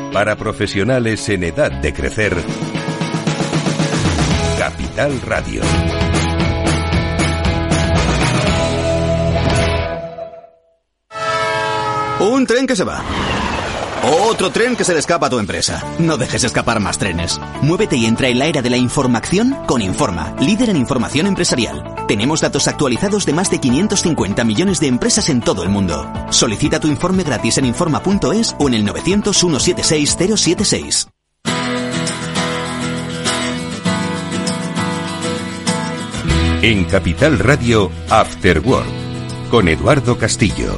Para profesionales en edad de crecer, Capital Radio. Un tren que se va. Otro tren que se le escapa a tu empresa. No dejes escapar más trenes. Muévete y entra en la era de la información con Informa, líder en información empresarial. Tenemos datos actualizados de más de 550 millones de empresas en todo el mundo. Solicita tu informe gratis en Informa.es o en el 900 176 076. En Capital Radio, After Work, con Eduardo Castillo.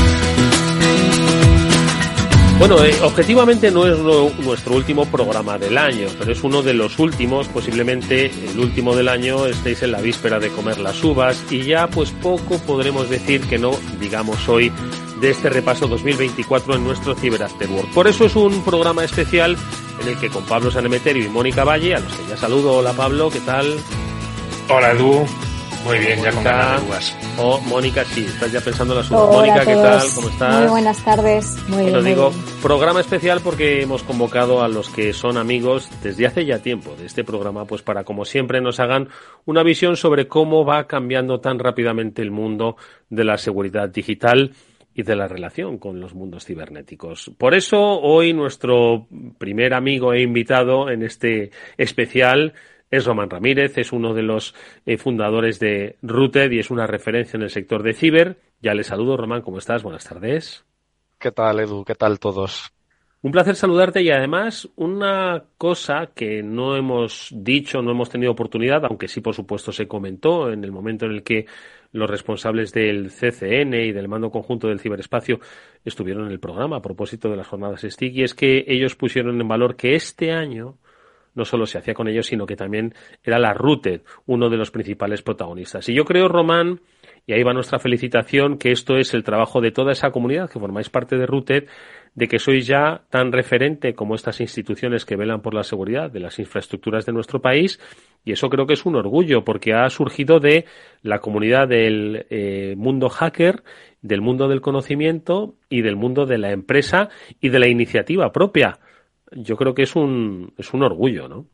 Bueno, objetivamente no es nuestro último programa del año, pero es uno de los últimos, posiblemente el último del año. Estéis en la víspera de comer las uvas y ya pues poco podremos decir que no digamos hoy de este repaso 2024 en nuestro Cyber After Work. Por eso es un programa especial en el que con Pablo Sanemeterio y Mónica Valle, a los que ya saludo. Hola Pablo, ¿qué tal? Hola Edu, muy bien, Mónica, ya con ganas de uvas. Oh, Mónica, sí, estás ya pensando en las uvas. Hola Mónica, ¿qué tal? ¿Cómo estás? Muy buenas tardes. Muy Bueno, bien. digo, programa especial porque hemos convocado a los que son amigos desde hace ya tiempo de este programa, pues para, como siempre, nos hagan una visión sobre cómo va cambiando tan rápidamente el mundo de la seguridad digital y de la relación con los mundos cibernéticos. Por eso, hoy nuestro primer amigo e invitado en este especial es Román Ramírez, es uno de los fundadores de Rooted y es una referencia en el sector de ciber. Ya le saludo, Román, ¿cómo estás? Buenas tardes. ¿Qué tal, Edu? ¿Qué tal todos? Un placer saludarte y además una cosa que no hemos dicho, no hemos tenido oportunidad, aunque sí por supuesto se comentó en el momento en el que los responsables del CCN y del Mando Conjunto del Ciberespacio estuvieron en el programa a propósito de las jornadas STIC, y es que ellos pusieron en valor que este año no solo se hacía con ellos, sino que también era la Rooted uno de los principales protagonistas. Y yo creo, Román, y ahí va nuestra felicitación, que esto es el trabajo de toda esa comunidad que formáis parte de Rooted, de que sois ya tan referente como estas instituciones que velan por la seguridad de las infraestructuras de nuestro país, y eso creo que es un orgullo, porque ha surgido de la comunidad del mundo hacker, del mundo del conocimiento y del mundo de la empresa y de la iniciativa propia. Yo creo que es un orgullo, ¿no?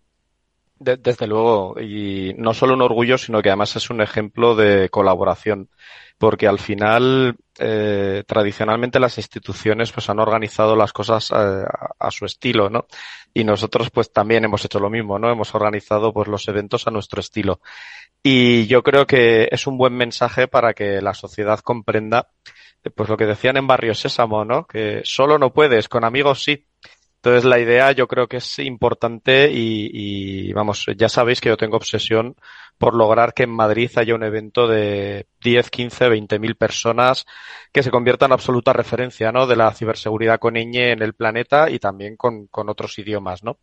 Desde luego, y no solo un orgullo, sino que además es un ejemplo de colaboración, porque al final, tradicionalmente las instituciones pues han organizado las cosas a su estilo, ¿no? Y nosotros pues también hemos hecho lo mismo, ¿no? Hemos organizado pues los eventos a nuestro estilo. Y yo creo que es un buen mensaje para que la sociedad comprenda pues lo que decían en Barrio Sésamo, ¿no? Que solo no puedes, con amigos sí. Entonces la idea yo creo que es importante y vamos, ya sabéis que yo tengo obsesión por lograr que en Madrid haya un evento de 10, 15, 20.000 personas que se convierta en absoluta referencia, ¿no? De la ciberseguridad con ñ en el planeta y también con otros idiomas, ¿no?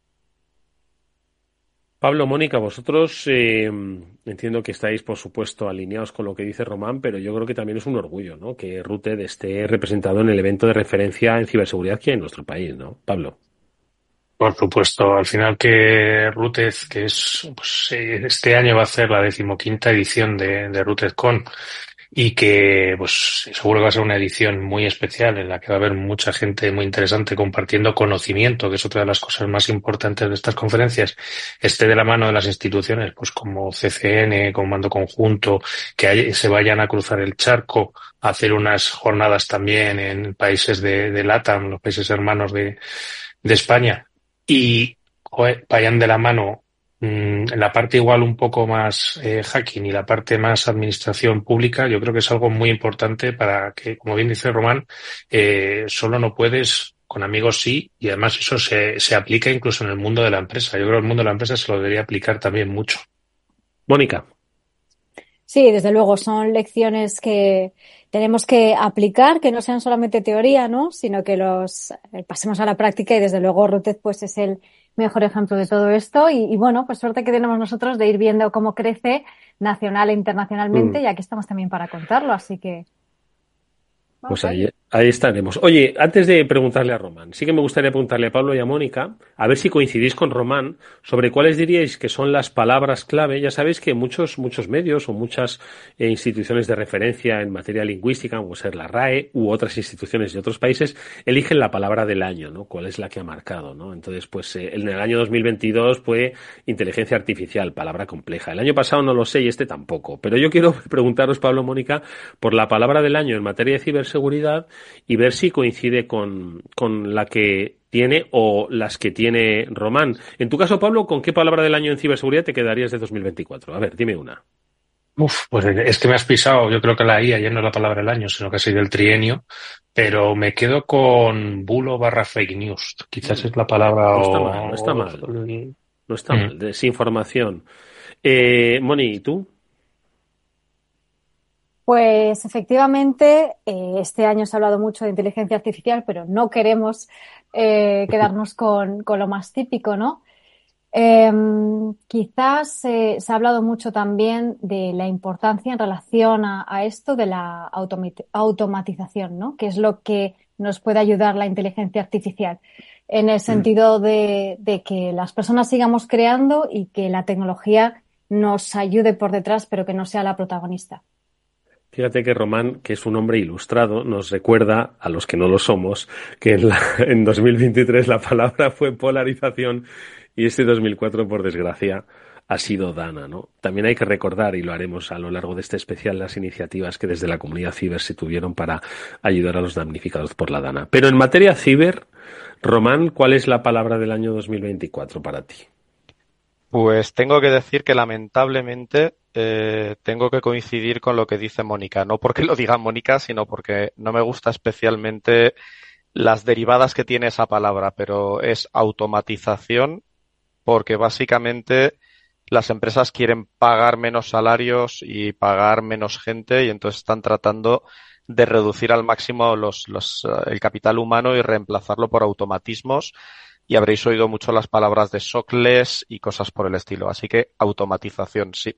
Pablo, Mónica, vosotros entiendo que estáis, por supuesto, alineados con lo que dice Román, pero yo creo que también es un orgullo, ¿no? Que Rooted esté representado en el evento de referencia en ciberseguridad que hay en nuestro país, ¿no? Pablo. Por supuesto, al final que Rooted, que es, pues, este año va a ser la 15ª edición de RootedCon, y que pues seguro que va a ser una edición muy especial en la que va a haber mucha gente muy interesante compartiendo conocimiento, que es otra de las cosas más importantes de estas conferencias, esté de la mano de las instituciones, pues como CCN, como Mando Conjunto, que se vayan a cruzar el charco, a hacer unas jornadas también en países de LATAM, los países hermanos de España, y vayan de la mano la parte igual un poco más hacking y la parte más administración pública. Yo creo que es algo muy importante para que, como bien dice Román, solo no puedes, con amigos sí, y además eso se aplica incluso en el mundo de la empresa. Yo creo que el mundo de la empresa se lo debería aplicar también mucho. Mónica. Sí, desde luego, son lecciones que tenemos que aplicar, que no sean solamente teoría, ¿no? Sino que los pasemos a la práctica, y desde luego Rooted pues es el mejor ejemplo de todo esto y bueno, pues suerte que tenemos nosotros de ir viendo cómo crece nacional e internacionalmente y aquí estamos también para contarlo, así que... Pues Ok. ahí estaremos. Oye, antes de preguntarle a Román, sí que me gustaría preguntarle a Pablo y a Mónica, a ver si coincidís con Román, sobre cuáles diríais que son las palabras clave. Ya sabéis que muchos medios o muchas instituciones de referencia en materia lingüística, como ser la RAE u otras instituciones de otros países, eligen la palabra del año, ¿no? ¿Cuál es la que ha marcado, ¿no? Entonces, pues en el año 2022 fue inteligencia artificial, palabra compleja. El año pasado no lo sé y este tampoco. Pero yo quiero preguntaros, Pablo, Mónica, por la palabra del año en materia de ciberseguridad y ver si coincide con la que tiene o las que tiene Román. En tu caso, Pablo, ¿con qué palabra del año en ciberseguridad te quedarías de 2024? A ver, dime una. Pues es que me has pisado, yo creo que la IA ya no es la palabra del año, sino que ha sido el trienio, pero me quedo con bulo barra fake news. Quizás Mm, es la palabra no está mal, no está o... mal, no está Mm. mal. Desinformación. Moni, ¿y tú? Pues efectivamente, este año se ha hablado mucho de inteligencia artificial, pero no queremos quedarnos con lo más típico, ¿no? Quizás se ha hablado mucho también de la importancia en relación a esto de la automatización, ¿no? Que es lo que nos puede ayudar la inteligencia artificial, en el Mm. sentido de que las personas sigamos creando y que la tecnología nos ayude por detrás, pero que no sea la protagonista. Fíjate que Román, que es un hombre ilustrado, nos recuerda, a los que no lo somos, que en 2023 la palabra fue polarización y este 2004, por desgracia, ha sido Dana, ¿no? También hay que recordar, y lo haremos a lo largo de este especial, las iniciativas que desde la comunidad ciber se tuvieron para ayudar a los damnificados por la Dana. Pero en materia ciber, Román, ¿cuál es la palabra del año 2024 para ti? Pues tengo que decir que lamentablemente tengo que coincidir con lo que dice Mónica. No porque lo diga Mónica, sino porque no me gusta especialmente las derivadas que tiene esa palabra, pero es automatización porque básicamente las empresas quieren pagar menos salarios y pagar menos gente y entonces están tratando de reducir al máximo el capital humano y reemplazarlo por automatismos. Y habréis oído mucho las palabras de sockless y cosas por el estilo. Así que automatización, sí.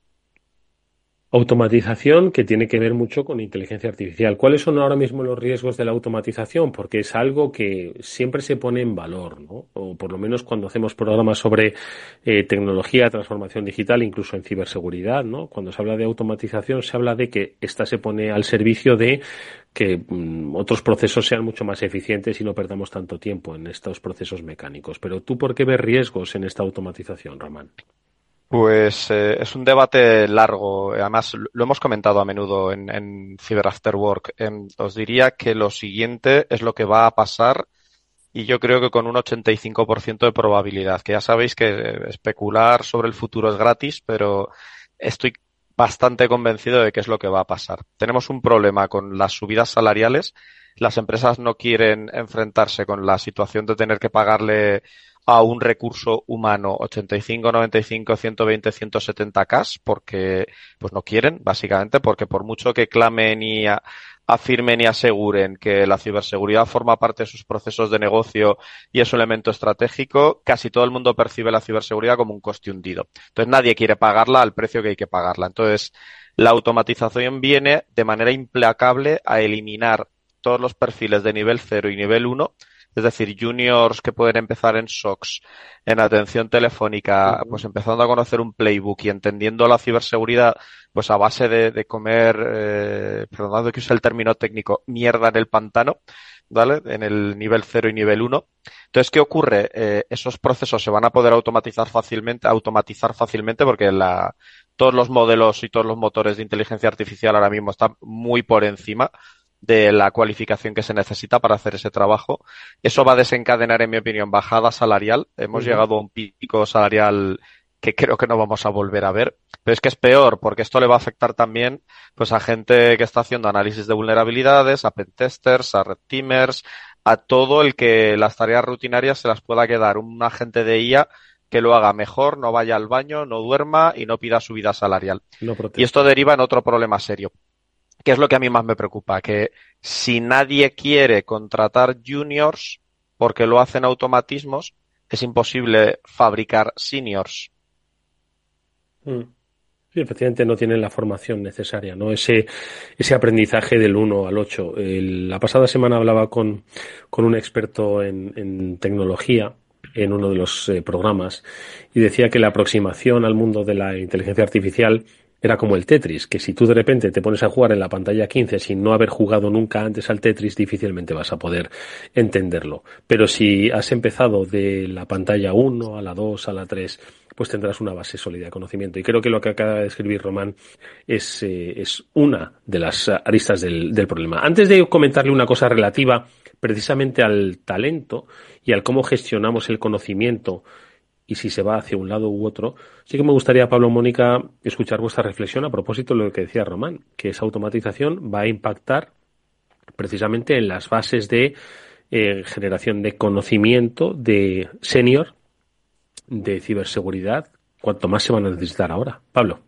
Automatización que tiene que ver mucho con inteligencia artificial. ¿Cuáles son ahora mismo los riesgos de la automatización? Porque es algo que siempre se pone en valor, ¿no? O por lo menos cuando hacemos programas sobre tecnología, transformación digital, incluso en ciberseguridad, ¿no? Cuando se habla de automatización, se habla de que esta se pone al servicio de que otros procesos sean mucho más eficientes y no perdamos tanto tiempo en estos procesos mecánicos. Pero ¿tú por qué ves riesgos en esta automatización, Román? Pues es un debate largo. Además, lo hemos comentado a menudo en Cyber After Work. Os diría que lo siguiente es lo que va a pasar y yo creo que con un 85% de probabilidad. Que ya sabéis que especular sobre el futuro es gratis, pero estoy bastante convencido de que es lo que va a pasar. Tenemos un problema con las subidas salariales. Las empresas no quieren enfrentarse con la situación de tener que pagarle a un recurso humano 85, 95, 120, 170K porque pues no quieren, básicamente, porque por mucho que clamen y afirmen y aseguren que la ciberseguridad forma parte de sus procesos de negocio y es un elemento estratégico, casi todo el mundo percibe la ciberseguridad como un coste hundido. Entonces nadie quiere pagarla al precio que hay que pagarla. Entonces la automatización viene de manera implacable a eliminar todos los perfiles de nivel 0 y nivel 1, es decir, juniors que pueden empezar en SOCs, en atención telefónica, pues empezando a conocer un playbook y entendiendo la ciberseguridad, pues a base de comer, perdonad que use el término técnico, mierda en el pantano, ¿vale? En el nivel 0 y nivel 1. Entonces, ¿qué ocurre? Esos procesos se van a poder automatizar fácilmente porque todos los modelos y todos los motores de inteligencia artificial ahora mismo están muy por encima de la cualificación que se necesita para hacer ese trabajo. Eso va a desencadenar, en mi opinión, bajada salarial. Hemos llegado a un pico salarial que creo que no vamos a volver a ver. Pero es que es peor, porque esto le va a afectar también pues a gente que está haciendo análisis de vulnerabilidades, a pentesters, a red teamers, a todo el que las tareas rutinarias se las pueda quedar un agente de IA que lo haga mejor, no vaya al baño, no duerma y no pida subida salarial. No Y esto proteste. deriva en otro problema serio, que es lo que a mí más me preocupa, que si nadie quiere contratar juniors porque lo hacen automatismos, es imposible fabricar seniors. Mm. Sí, efectivamente no tienen la formación necesaria, ¿no? Ese aprendizaje del 1 al 8. La pasada semana hablaba con un experto en tecnología en uno de los programas y decía que la aproximación al mundo de la inteligencia artificial era como el Tetris, que si tú de repente te pones a jugar en la pantalla 15 sin no haber jugado nunca antes al Tetris, difícilmente vas a poder entenderlo. Pero si has empezado de la pantalla 1 a la 2 a la 3, pues tendrás una base sólida de conocimiento. Y creo que lo que acaba de describir Román es una de las aristas del problema. Antes de comentarle una cosa relativa precisamente al talento y al cómo gestionamos el conocimiento y si se va hacia un lado u otro, sí que me gustaría, Pablo, Mónica, escuchar vuestra reflexión a propósito de lo que decía Román, que esa automatización va a impactar precisamente en las bases de generación de conocimiento de senior, de ciberseguridad, cuanto más se van a necesitar ahora. Pablo.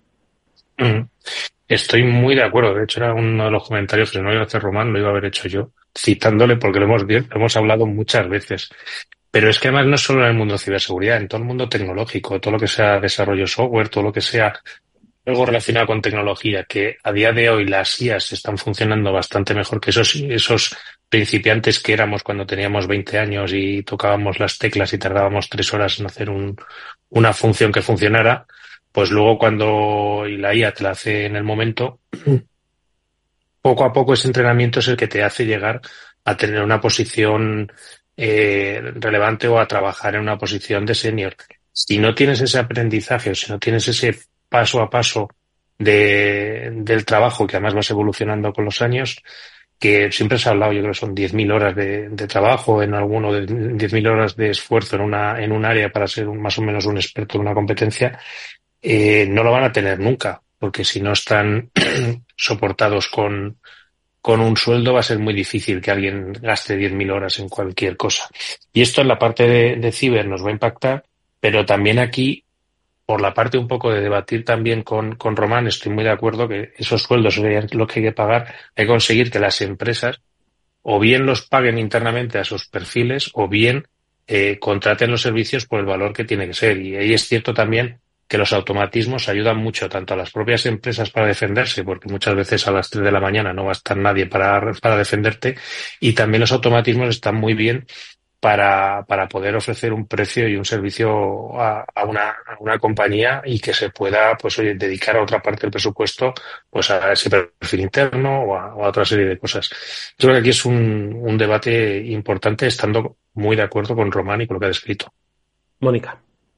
Estoy muy de acuerdo. De hecho, era uno de los comentarios que no iba a hacer Román, lo iba a haber hecho yo, citándole porque lo hemos hablado muchas veces. Pero es que además no es solo en el mundo de ciberseguridad, en todo el mundo tecnológico, todo lo que sea desarrollo software, todo lo que sea algo relacionado con tecnología, que a día de hoy las IAs están funcionando bastante mejor que esos principiantes que éramos cuando teníamos 20 años y tocábamos las teclas y tardábamos 3 horas en hacer una función que funcionara, pues luego cuando la IA te la hace en el momento, poco a poco ese entrenamiento es el que te hace llegar a tener una posición relevante o a trabajar en una posición de senior. Si no tienes ese aprendizaje o si no tienes ese paso a paso del trabajo, que además vas evolucionando con los años, que siempre se ha hablado, yo creo que son 10.000 horas de trabajo en alguno, de 10.000 horas de esfuerzo en un área para ser más o menos un experto en una competencia, no lo van a tener nunca, porque si no están soportados con un sueldo va a ser muy difícil que alguien gaste 10.000 horas en cualquier cosa. Y esto en la parte de ciber nos va a impactar, pero también aquí, por la parte un poco de debatir también con Román, estoy muy de acuerdo que esos sueldos es lo que hay que pagar, hay que conseguir que las empresas o bien los paguen internamente a sus perfiles o bien contraten los servicios por el valor que tiene que ser. Y ahí es cierto también que los automatismos ayudan mucho tanto a las propias empresas para defenderse, porque muchas veces a las 3 de la mañana no va a estar nadie para defenderte, y también los automatismos están muy bien para poder ofrecer un precio y un servicio a una compañía y que se pueda, pues oye, dedicar a otra parte del presupuesto, pues a ese perfil interno o a otra serie de cosas. Yo creo que aquí es un debate importante, estando muy de acuerdo con Román y con lo que ha descrito. Mónica.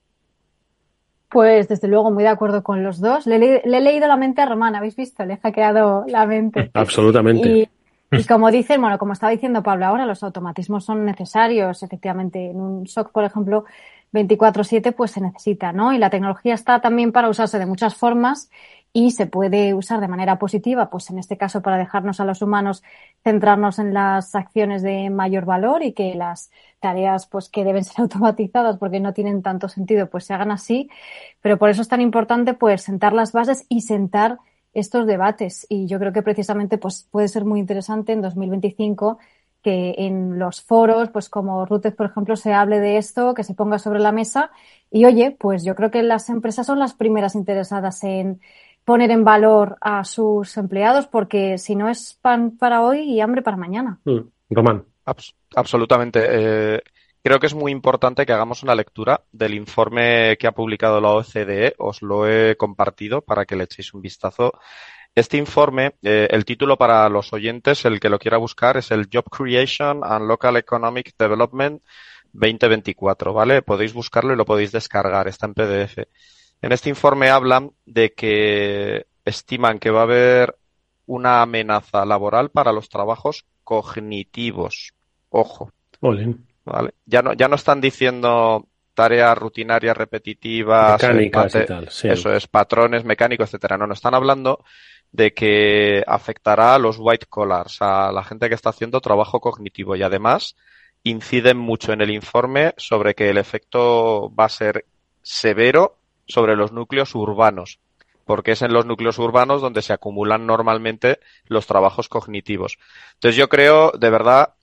Pues desde luego muy de acuerdo con los dos. Le he leído la mente a Román, ¿habéis visto? Le he hackeado la mente. Absolutamente. Y como dicen, bueno, como estaba diciendo Pablo ahora, los automatismos son necesarios, efectivamente. En un SOC, por ejemplo, 24/7, pues se necesita, ¿no? Y la tecnología está también para usarse de muchas formas y se puede usar de manera positiva, pues en este caso para dejarnos a los humanos centrarnos en las acciones de mayor valor y que las tareas, pues que deben ser automatizadas porque no tienen tanto sentido, pues se hagan así. Pero por eso es tan importante, pues, sentar las bases y sentar estos debates. Y yo creo que precisamente pues puede ser muy interesante en 2025 que en los foros, pues como Rutez, por ejemplo, se hable de esto, que se ponga sobre la mesa. Y oye, pues yo creo que las empresas son las primeras interesadas en poner en valor a sus empleados, porque si no es pan para hoy y hambre para mañana. Román. Absolutamente. Creo que es muy importante que hagamos una lectura del informe que ha publicado la OCDE. Os lo he compartido para que le echéis un vistazo. Este informe, el título para los oyentes, el que lo quiera buscar, es el Job Creation and Local Economic Development 2024, ¿vale? Podéis buscarlo y lo podéis descargar, está en PDF. En este informe hablan de que estiman que va a haber una amenaza laboral para los trabajos cognitivos. Ojo. Olin. ¿Vale? Ya no están diciendo tareas rutinarias, repetitivas, mecánicas y tal, sí. Eso es, patrones mecánicos, etcétera. No están hablando de que afectará a los white collars, a la gente que está haciendo trabajo cognitivo, y además inciden mucho en el informe sobre que el efecto va a ser severo sobre los núcleos urbanos, porque es en los núcleos urbanos donde se acumulan normalmente los trabajos cognitivos. Entonces yo creo, de verdad,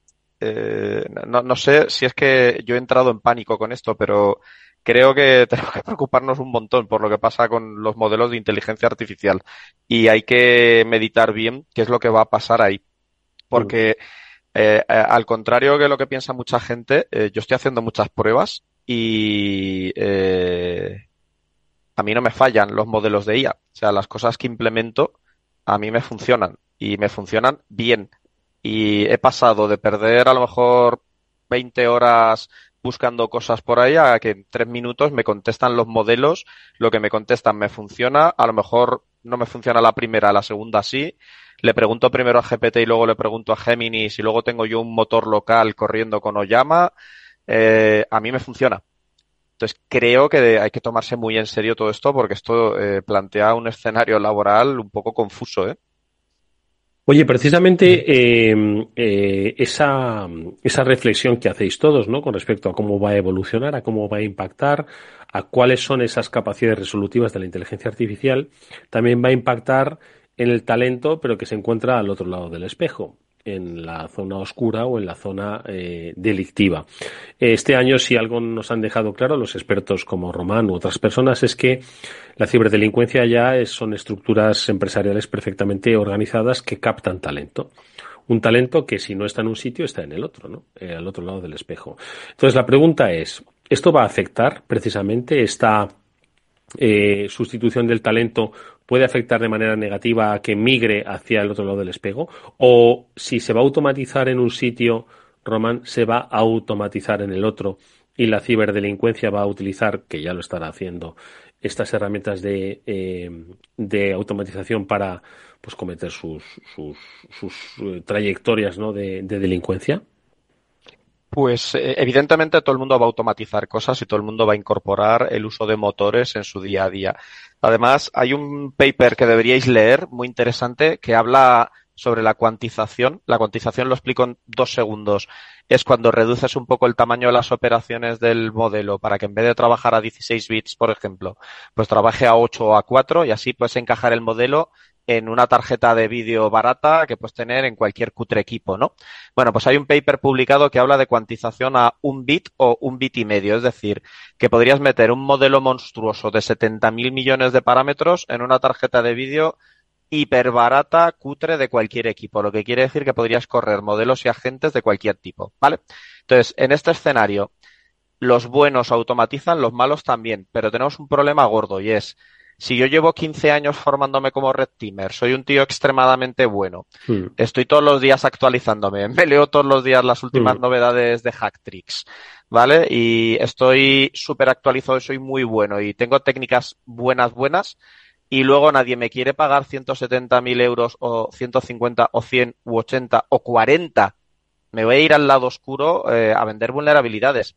no sé si es que yo he entrado en pánico con esto, pero creo que tenemos que preocuparnos un montón por lo que pasa con los modelos de inteligencia artificial y hay que meditar bien qué es lo que va a pasar ahí. Porque al contrario que lo que piensa mucha gente, yo estoy haciendo muchas pruebas y a mí no me fallan los modelos de IA. O sea, las cosas que implemento a mí me funcionan y me funcionan bien. Y he pasado de perder a lo mejor 20 horas buscando cosas por ahí a que en 3 minutos me contestan los modelos, lo que me contestan me funciona, a lo mejor no me funciona la primera, la segunda sí. Le pregunto primero a GPT y luego le pregunto a Géminis y luego tengo yo un motor local corriendo con Oyama. A mí me funciona. Entonces creo que hay que tomarse muy en serio todo esto porque esto plantea un escenario laboral un poco confuso, ¿eh? Oye, precisamente esa reflexión que hacéis todos, ¿no? Con respecto a cómo va a evolucionar, a cómo va a impactar, a cuáles son esas capacidades resolutivas de la inteligencia artificial, también va a impactar en el talento, pero que se encuentra al otro lado del espejo, en la zona oscura o en la zona delictiva. Este año, si algo nos han dejado claro los expertos como Román u otras personas, es que la ciberdelincuencia ya son estructuras empresariales perfectamente organizadas que captan talento. Un talento que si no está en un sitio está en el otro, ¿no? Al otro lado del espejo. Entonces la pregunta es, ¿esto va a afectar precisamente esta sustitución del talento? ¿Puede afectar de manera negativa a que migre hacia el otro lado del espejo? ¿O si se va a automatizar en un sitio, Román, se va a automatizar en el otro y la ciberdelincuencia va a utilizar, que ya lo estará haciendo, estas herramientas de automatización para pues cometer sus trayectorias, ¿no? de delincuencia? Pues evidentemente todo el mundo va a automatizar cosas y todo el mundo va a incorporar el uso de motores en su día a día. Además, hay un paper que deberíais leer muy interesante que habla sobre la cuantización. La cuantización lo explico en 2 segundos. Es cuando reduces un poco el tamaño de las operaciones del modelo para que en vez de trabajar a 16 bits, por ejemplo, pues trabaje a 8 o a 4 y así puedes encajar el modelo en una tarjeta de vídeo barata que puedes tener en cualquier cutre equipo, ¿no? Bueno, pues hay un paper publicado que habla de cuantización a 1 bit o 1 bit y medio, es decir, que podrías meter un modelo monstruoso de 70.000 millones de parámetros en una tarjeta de vídeo hiperbarata, cutre de cualquier equipo, lo que quiere decir que podrías correr modelos y agentes de cualquier tipo, ¿vale? Entonces, en este escenario, los buenos automatizan, los malos también, pero tenemos un problema gordo y es, si yo llevo 15 años formándome como red teamer, soy un tío extremadamente bueno, estoy todos los días actualizándome, me leo todos los días las últimas novedades de Hacktricks, ¿vale? Y estoy súper actualizado, soy muy bueno y tengo técnicas buenas, y luego nadie me quiere pagar 170.000 euros o 150 o 100 u 80 o 40. Me voy a ir al lado oscuro a vender vulnerabilidades.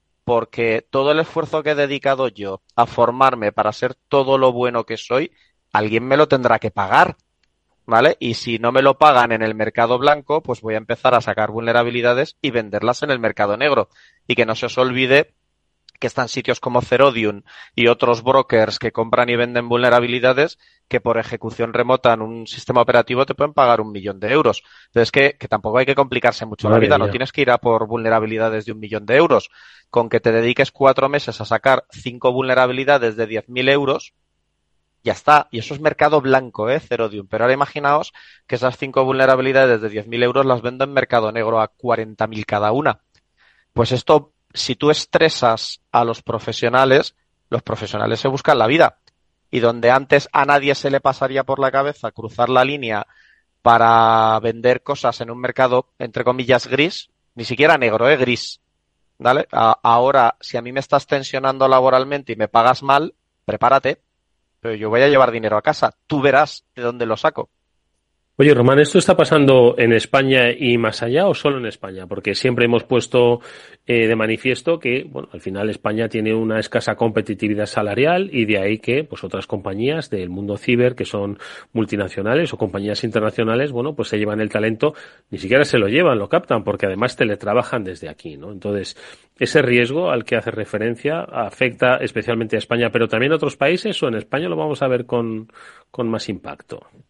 Porque todo el esfuerzo que he dedicado yo a formarme para ser todo lo bueno que soy, alguien me lo tendrá que pagar, ¿vale? Y si no me lo pagan en el mercado blanco, pues voy a empezar a sacar vulnerabilidades y venderlas en el mercado negro. Y que no se os olvide que están sitios como Zerodium y otros brokers que compran y venden vulnerabilidades que por ejecución remota en un sistema operativo te pueden pagar 1 millón de euros. Entonces que tampoco hay que complicarse mucho la vida, no tienes que ir a por vulnerabilidades de 1 millón de euros. Con que te dediques 4 meses a sacar 5 vulnerabilidades de 10.000 euros, ya está. Y eso es mercado blanco, Zerodium. Pero ahora imaginaos que esas 5 vulnerabilidades de 10.000 euros las vendo en mercado negro a 40.000 cada una. Pues esto, si tú estresas a los profesionales se buscan la vida. Y donde antes a nadie se le pasaría por la cabeza cruzar la línea para vender cosas en un mercado, entre comillas, gris, ni siquiera negro, gris, ¿vale? Ahora, si a mí me estás tensionando laboralmente y me pagas mal, prepárate, pero yo voy a llevar dinero a casa. Tú verás de dónde lo saco. Oye, Román, ¿esto está pasando en España y más allá o solo en España? Porque siempre hemos puesto de manifiesto que, bueno, al final España tiene una escasa competitividad salarial y de ahí que, pues, otras compañías del mundo ciber que son multinacionales o compañías internacionales, bueno, pues se llevan el talento, ni siquiera se lo llevan, lo captan, porque además teletrabajan desde aquí, ¿no? Entonces, ese riesgo al que hace referencia afecta especialmente a España, pero también a otros países, o en España lo vamos a ver con más impacto.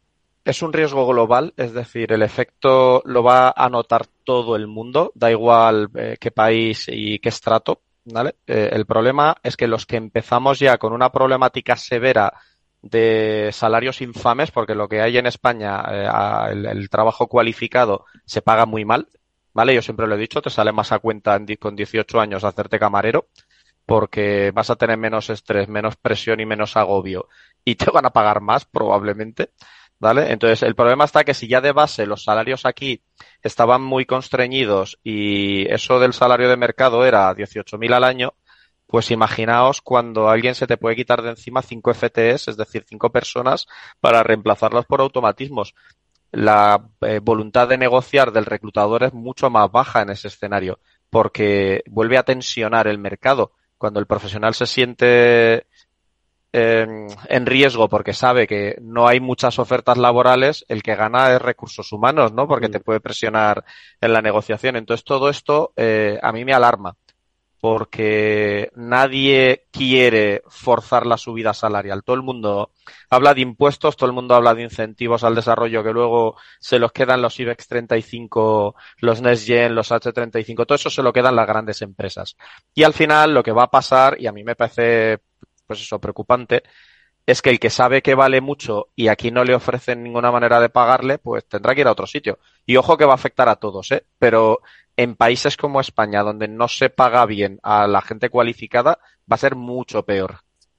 es un riesgo global, es decir, el efecto lo va a notar todo el mundo, da igual qué país y qué estrato, ¿vale? El problema es que los que empezamos ya con una problemática severa de salarios infames, porque lo que hay en España, el trabajo cualificado se paga muy mal, ¿vale? Yo siempre lo he dicho, te sale más a cuenta con 18 años hacerte camarero, porque vas a tener menos estrés, menos presión y menos agobio, y te van a pagar más probablemente, ¿vale? Entonces, el problema está que si ya de base los salarios aquí estaban muy constreñidos y eso del salario de mercado era 18.000 al año, pues imaginaos cuando alguien se te puede quitar de encima 5 FTEs, es decir, 5 personas, para reemplazarlas por automatismos. La voluntad de negociar del reclutador es mucho más baja en ese escenario, porque vuelve a tensionar el mercado. Cuando el profesional se siente en riesgo porque sabe que no hay muchas ofertas laborales, el que gana es recursos humanos, ¿no? Porque te puede presionar en la negociación. Entonces, todo esto a mí me alarma, porque nadie quiere forzar la subida salarial. Todo el mundo habla de impuestos, todo el mundo habla de incentivos al desarrollo que luego se los quedan los IBEX 35, los NextGen, los H35, todo eso se lo quedan las grandes empresas. Y al final lo que va a pasar, y a mí me parece pues eso preocupante, es que el que sabe que vale mucho y aquí no le ofrecen ninguna manera de pagarle, pues tendrá que ir a otro sitio. Y ojo que va a afectar a todos, ¿eh? Pero en países como España, donde no se paga bien a la gente cualificada, va a ser mucho peor.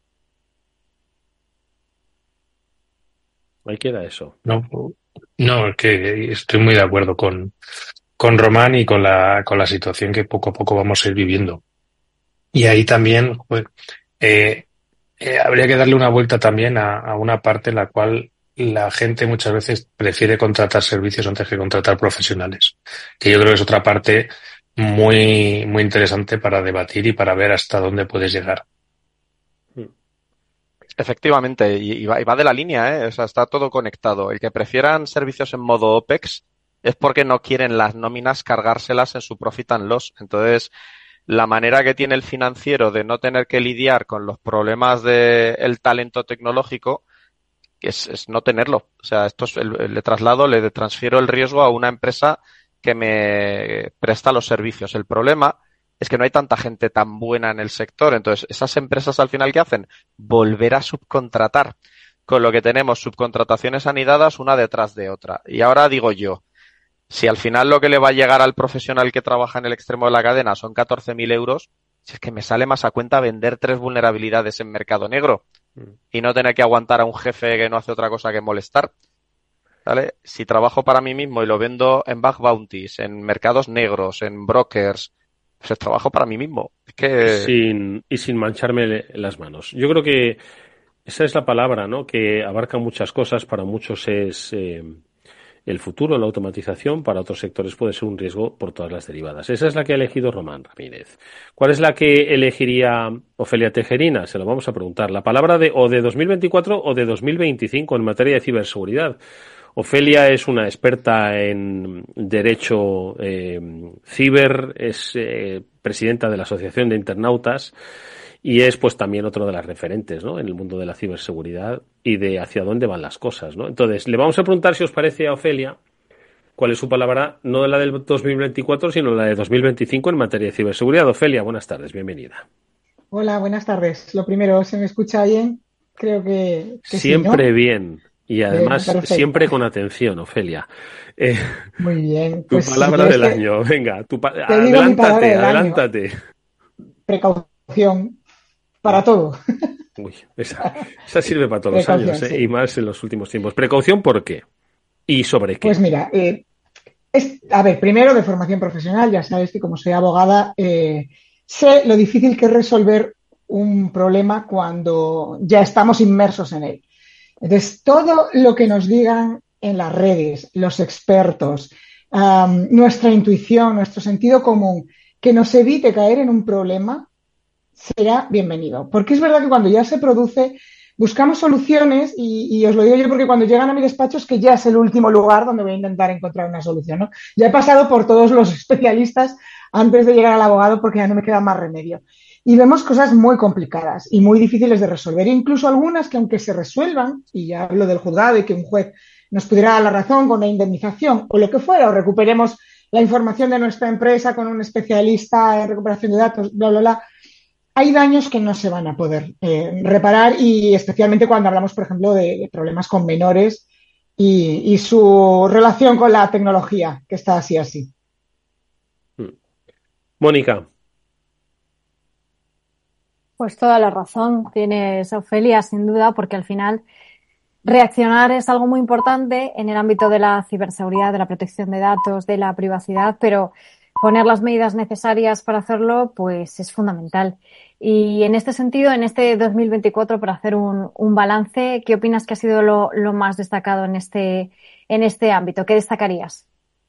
Ahí queda eso. No, es que estoy muy de acuerdo con Román y con la situación que poco a poco vamos a ir viviendo. Y ahí también, pues, habría que darle una vuelta también a una parte en la cual la gente muchas veces prefiere contratar servicios antes que contratar profesionales, que yo creo que es otra parte muy, muy interesante para debatir y para ver hasta dónde puedes llegar. Efectivamente, y va de la línea, ¿eh? O sea, está todo conectado. El que prefieran servicios en modo OPEX es porque no quieren las nóminas cargárselas en su profit and loss. Entonces, la manera que tiene el financiero de no tener que lidiar con los problemas del talento tecnológico es no tenerlo. O sea, esto es le traslado, le transfiero el riesgo a una empresa que me presta los servicios. El problema es que no hay tanta gente tan buena en el sector. Entonces, esas empresas al final, ¿qué hacen? Volver a subcontratar. Con lo que tenemos subcontrataciones anidadas una detrás de otra. Y ahora digo yo, si al final lo que le va a llegar al profesional que trabaja en el extremo de la cadena son 14.000 euros, si es que me sale más a cuenta vender 3 vulnerabilidades en mercado negro y no tener que aguantar a un jefe que no hace otra cosa que molestar. ¿Vale? Si trabajo para mí mismo y lo vendo en bug bounties, en mercados negros, en brokers, pues trabajo para mí mismo. Es que... sin mancharme las manos. Yo creo que esa es la palabra, ¿no? Que abarca muchas cosas. Para muchos es el futuro, la automatización. Para otros sectores puede ser un riesgo por todas las derivadas. Esa es la que ha elegido Román Ramírez. ¿Cuál es la que elegiría Ofelia Tejerina? Se lo vamos a preguntar. La palabra o de 2024 o de 2025 en materia de ciberseguridad. Ofelia es una experta en derecho ciber, es presidenta de la Asociación de Internautas y es pues también otro de las referentes, ¿no? En el mundo de la ciberseguridad y de hacia dónde van las cosas, ¿no? Entonces, le vamos a preguntar si os parece a Ofelia cuál es su palabra, no la del 2024, sino la de 2025 en materia de ciberseguridad. Ofelia, buenas tardes, bienvenida. Hola, buenas tardes. Lo primero, ¿se me escucha bien? Creo que siempre sí, ¿no? bien. Y además, siempre con atención, Ofelia. Muy bien. Pues tu palabra del año. Venga, adelántate. Precaución para todo. Uy, esa sirve para todos los años, sí. Y más en los últimos tiempos. ¿Precaución por qué? ¿Y sobre qué? Pues mira, a ver, primero de formación profesional, ya sabes que como soy abogada, sé lo difícil que es resolver un problema cuando ya estamos inmersos en él. Entonces, todo lo que nos digan en las redes, los expertos, nuestra intuición, nuestro sentido común, que nos evite caer en un problema, será bienvenido. Porque es verdad que cuando ya se produce, buscamos soluciones y os lo digo yo porque cuando llegan a mi despacho es que ya es el último lugar donde voy a intentar encontrar una solución, ¿no? Ya he pasado por todos los especialistas antes de llegar al abogado porque ya no me queda más remedio. Y vemos cosas muy complicadas y muy difíciles de resolver, incluso algunas que aunque se resuelvan, y ya hablo del juzgado y que un juez nos pudiera dar la razón con una indemnización o lo que fuera, o recuperemos la información de nuestra empresa con un especialista en recuperación de datos, bla, bla, bla. Hay daños que no se van a poder reparar y especialmente cuando hablamos, por ejemplo, de problemas con menores y su relación con la tecnología, que está así. Mónica. Pues toda la razón tienes, Ofelia, sin duda, porque al final reaccionar es algo muy importante en el ámbito de la ciberseguridad, de la protección de datos, de la privacidad, pero poner las medidas necesarias para hacerlo, pues es fundamental. Y en este sentido, en este 2024, para hacer un balance, ¿qué opinas que ha sido lo más destacado en este ámbito? ¿Qué destacarías?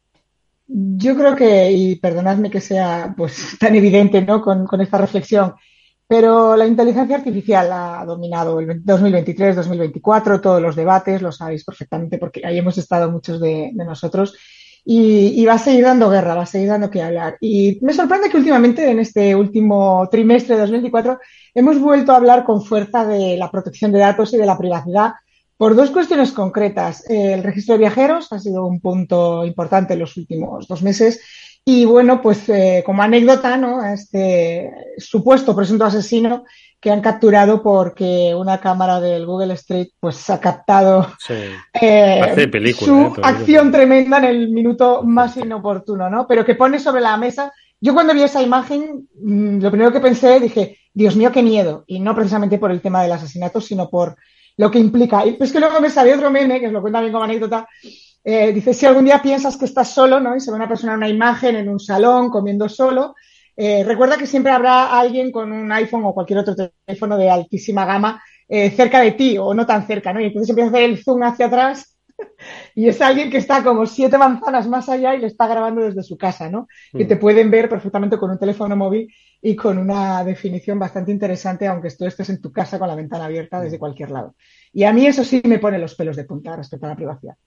Yo creo que, y perdonadme que sea pues tan evidente, ¿no? con esta reflexión, pero la inteligencia artificial ha dominado el 2023-2024, todos los debates, lo sabéis perfectamente porque ahí hemos estado muchos de nosotros, y va a seguir dando guerra, va a seguir dando que hablar. Y me sorprende que últimamente, en este último trimestre de 2024, hemos vuelto a hablar con fuerza de la protección de datos y de la privacidad por dos cuestiones concretas. El registro de viajeros ha sido un punto importante en los últimos 2 meses. Y bueno, pues como anécdota, ¿no? A este supuesto presunto asesino que han capturado porque una cámara del Google Street pues ha captado Sí. Hace película, su acción tremenda en el minuto más inoportuno, ¿no? Pero que pone sobre la mesa. Yo cuando vi esa imagen, lo primero que pensé, dije, Dios mío, qué miedo. Y no precisamente por el tema del asesinato, sino por lo que implica. Y es que luego me salió otro meme, que os lo cuento también como anécdota. Dice, si algún día piensas que estás solo, ¿no? Y se ve una persona en una imagen en un salón comiendo solo, recuerda que siempre habrá alguien con un iPhone o cualquier otro teléfono de altísima gama cerca de ti o no tan cerca, ¿no? Y entonces empieza a hacer el zoom hacia atrás y es alguien que está como 7 manzanas más allá y le está grabando desde su casa, ¿no? Que te pueden ver perfectamente con un teléfono móvil y con una definición bastante interesante, aunque tú estés en tu casa con la ventana abierta desde cualquier lado. Y a mí eso sí me pone los pelos de punta respecto a la privacidad.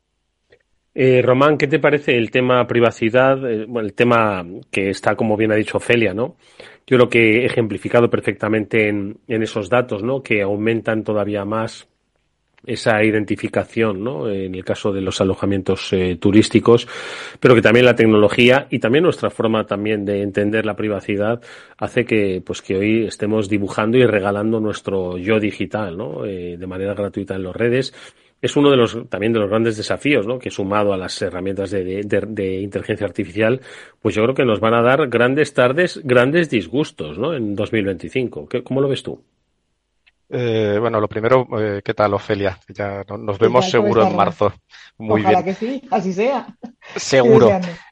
Román, ¿qué te parece el tema privacidad? Bueno, el tema que está, como bien ha dicho Ofelia, ¿no? Yo creo que ejemplificado perfectamente en esos datos, ¿no? Que aumentan todavía más esa identificación, ¿no? En el caso de los alojamientos turísticos, pero que también la tecnología y también nuestra forma también de entender la privacidad hace que, pues, que hoy estemos dibujando y regalando nuestro yo digital, ¿no? De manera gratuita en las redes. Es uno de los también de los grandes desafíos, ¿no? Que sumado a las herramientas de inteligencia artificial, pues yo creo que nos van a dar grandes tardes, grandes disgustos, ¿no? En 2025. ¿Cómo lo ves tú? Bueno, lo primero, ¿qué tal, Ofelia? Ya nos vemos seguro en marzo. Muy Ojalá bien. que sí, así sea. Seguro.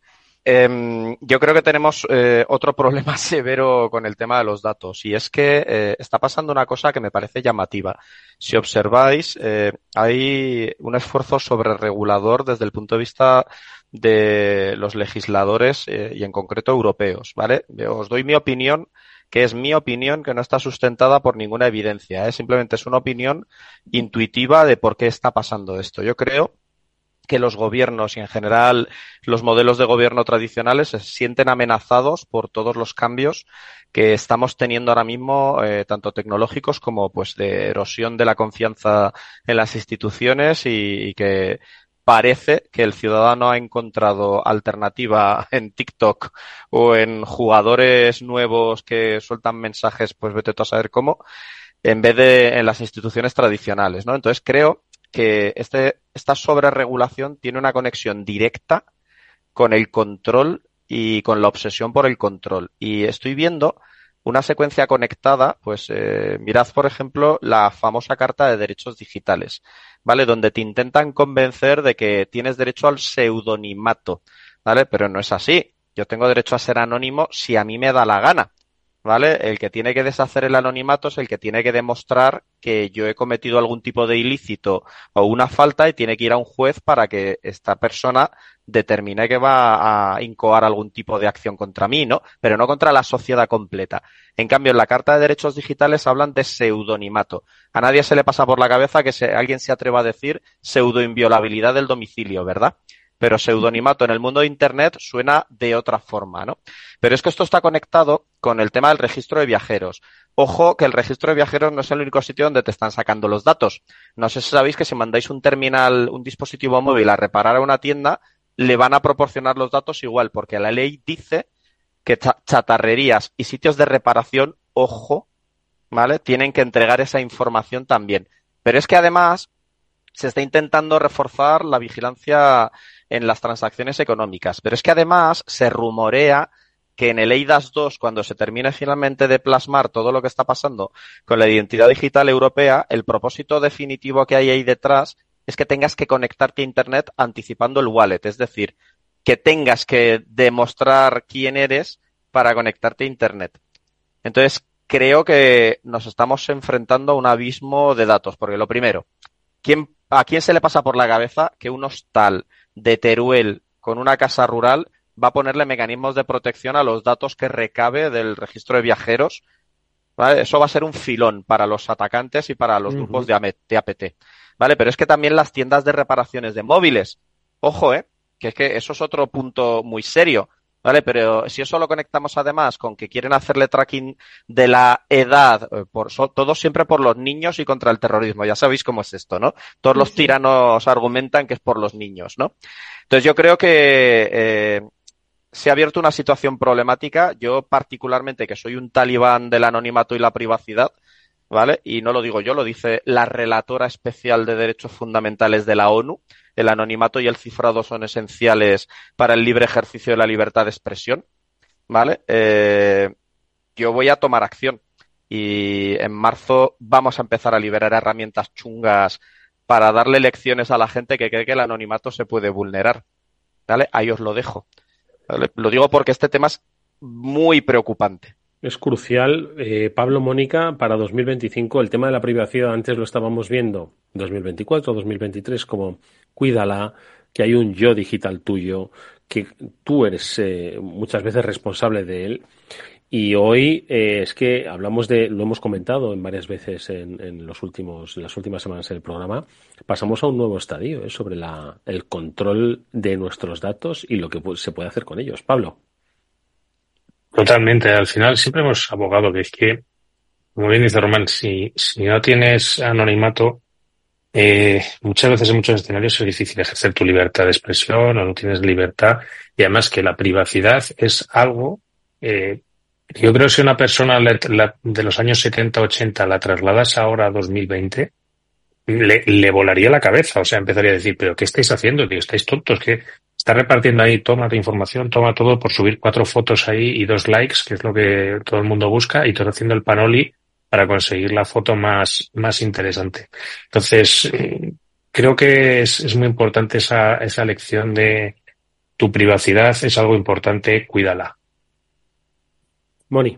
Yo creo que tenemos otro problema severo con el tema de los datos y es que está pasando una cosa que me parece llamativa. Si observáis, hay un esfuerzo sobreregulador desde el punto de vista de los legisladores y en concreto europeos, ¿vale? Os doy mi opinión, que es mi opinión, que no está sustentada por ninguna evidencia, simplemente es una opinión intuitiva de por qué está pasando esto. Yo creo que los gobiernos y en general los modelos de gobierno tradicionales se sienten amenazados por todos los cambios que estamos teniendo ahora mismo, tanto tecnológicos como pues de erosión de la confianza en las instituciones y que parece que el ciudadano ha encontrado alternativa en TikTok o en jugadores nuevos que sueltan mensajes, pues vete tú a saber cómo, en vez de en las instituciones tradicionales, ¿no? Entonces creo que esta sobreregulación tiene una conexión directa con el control y con la obsesión por el control. Y estoy viendo una secuencia conectada, pues mirad, por ejemplo, la famosa Carta de Derechos Digitales, ¿vale? Donde te intentan convencer de que tienes derecho al pseudonimato, ¿vale? Pero no es así. Yo tengo derecho a ser anónimo si a mí me da la gana, ¿vale? El que tiene que deshacer el anonimato es el que tiene que demostrar que yo he cometido algún tipo de ilícito o una falta y tiene que ir a un juez para que esta persona determine que va a incoar algún tipo de acción contra mí, ¿no? Pero no contra la sociedad completa. En cambio, en la Carta de Derechos Digitales hablan de pseudonimato. A nadie se le pasa por la cabeza que alguien se atreva a decir pseudoinviolabilidad del domicilio, ¿verdad? pero pseudonimato en el mundo de Internet suena de otra forma, ¿no? Pero es que esto está conectado con el tema del registro de viajeros. Ojo que el registro de viajeros no es el único sitio donde te están sacando los datos. No sé si sabéis que si mandáis un terminal, un dispositivo móvil a reparar a una tienda, le van a proporcionar los datos igual, porque la ley dice que chatarrerías y sitios de reparación, ojo, ¿vale?, tienen que entregar esa información también. Pero es que además se está intentando reforzar la vigilancia en las transacciones económicas. Pero es que además se rumorea que en el eIDAS 2, cuando se termine finalmente de plasmar todo lo que está pasando con la identidad digital europea, el propósito definitivo que hay ahí detrás es que tengas que conectarte a Internet anticipando el wallet. Es decir, que tengas que demostrar quién eres para conectarte a Internet. Entonces, creo que nos estamos enfrentando a un abismo de datos, porque lo primero, ¿a quién se le pasa por la cabeza que un hostal de Teruel con una casa rural va a ponerle mecanismos de protección a los datos que recabe del registro de viajeros? ¿Vale? Eso va a ser un filón para los atacantes y para los grupos de APT. ¿Vale? Pero es que también las tiendas de reparaciones de móviles, ojo, que es que eso es otro punto muy serio. ¿Vale? Pero si eso lo conectamos además con que quieren hacerle tracking de la edad, todo siempre por los niños y contra el terrorismo. Ya sabéis cómo es esto, ¿no? Todos los tiranos argumentan que es por los niños, ¿no? Entonces yo creo que se ha abierto una situación problemática. Yo particularmente, que soy un talibán del anonimato y la privacidad, ¿vale? Y no lo digo yo, lo dice la relatora especial de derechos fundamentales de la ONU. El anonimato y el cifrado son esenciales para el libre ejercicio de la libertad de expresión, ¿vale? Yo voy a tomar acción y en marzo vamos a empezar a liberar herramientas chungas para darle lecciones a la gente que cree que el anonimato se puede vulnerar, ¿vale? Ahí os lo dejo, ¿vale? Lo digo porque este tema es muy preocupante. Es crucial, Pablo, Mónica, para 2025 el tema de la privacidad. Antes lo estábamos viendo, 2024, 2023, como cuídala, que hay un yo digital tuyo, que tú eres muchas veces responsable de él. Y hoy es que hablamos lo hemos comentado en varias veces en las últimas semanas del programa, pasamos a un nuevo estadio sobre el control de nuestros datos y lo que se puede hacer con ellos. Pablo. Totalmente. Al final siempre hemos abogado que es que, como bien dice Román, si no tienes anonimato, muchas veces en muchos escenarios es difícil ejercer tu libertad de expresión o no tienes libertad. Y además que la privacidad es algo, yo creo que si una persona de los años 70, 80 la trasladas ahora a 2020, le volaría la cabeza. O sea, empezaría a decir, ¿pero qué estáis haciendo, tío? ¿Estáis tontos? ¿Qué está repartiendo ahí? Toma tu información, toma todo por subir 4 fotos ahí y 2 likes, que es lo que todo el mundo busca, y todo haciendo el panoli para conseguir la foto más interesante. Entonces, creo que es muy importante esa lección de tu privacidad es algo importante, cuídala. Moni.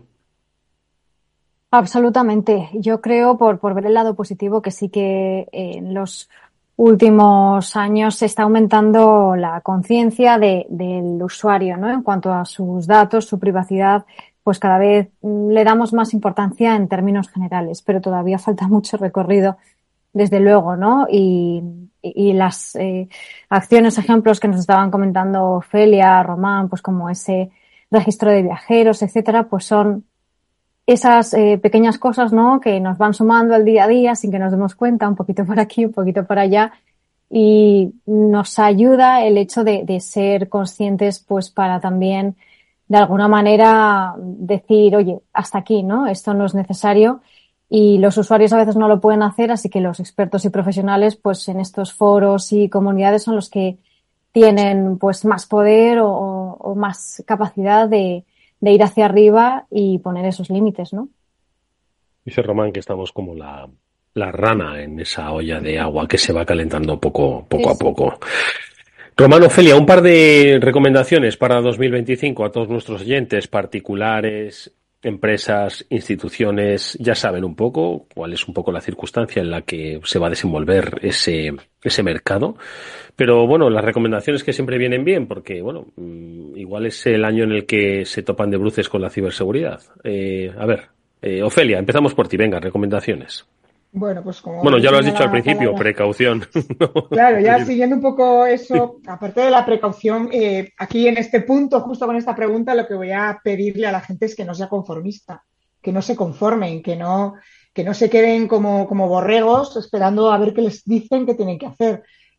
Absolutamente. Yo creo, por ver el lado positivo, que sí que en los últimos años se está aumentando la conciencia del usuario, ¿no? En cuanto a sus datos, su privacidad, pues cada vez le damos más importancia en términos generales, pero todavía falta mucho recorrido, desde luego, ¿no? Y las acciones, ejemplos que nos estaban comentando Ofelia, Román, pues como ese registro de viajeros, etcétera, pues son esas pequeñas cosas, ¿no?, que nos van sumando al día a día sin que nos demos cuenta, un poquito por aquí, un poquito por allá, y nos ayuda el hecho de ser conscientes, pues para también de alguna manera decir, oye, hasta aquí, ¿no? Esto no es necesario, y los usuarios a veces no lo pueden hacer, así que los expertos y profesionales, pues en estos foros y comunidades son los que tienen pues más poder o más capacidad de ir hacia arriba y poner esos límites, ¿no? Dice Román que estamos como la rana en esa olla de agua que se va calentando poco a poco. Román, Ofelia, un par de recomendaciones para 2025 a todos nuestros oyentes, particulares, empresas, instituciones. Ya saben un poco cuál es un poco la circunstancia en la que se va a desenvolver ese mercado. Pero bueno, las recomendaciones que siempre vienen bien, porque bueno, igual es el año en el que se topan de bruces con la ciberseguridad. A ver, Ofelia, empezamos por ti. Venga, recomendaciones. Bueno, pues como... Bueno, ya lo has dicho al principio, precaución. Claro, ya siguiendo un poco eso, aparte de la precaución, aquí en este punto, justo con esta pregunta, lo que voy a pedirle a la gente es que no sea conformista, que no se conformen, que no se queden como borregos esperando a ver qué les dicen que tienen que hacer.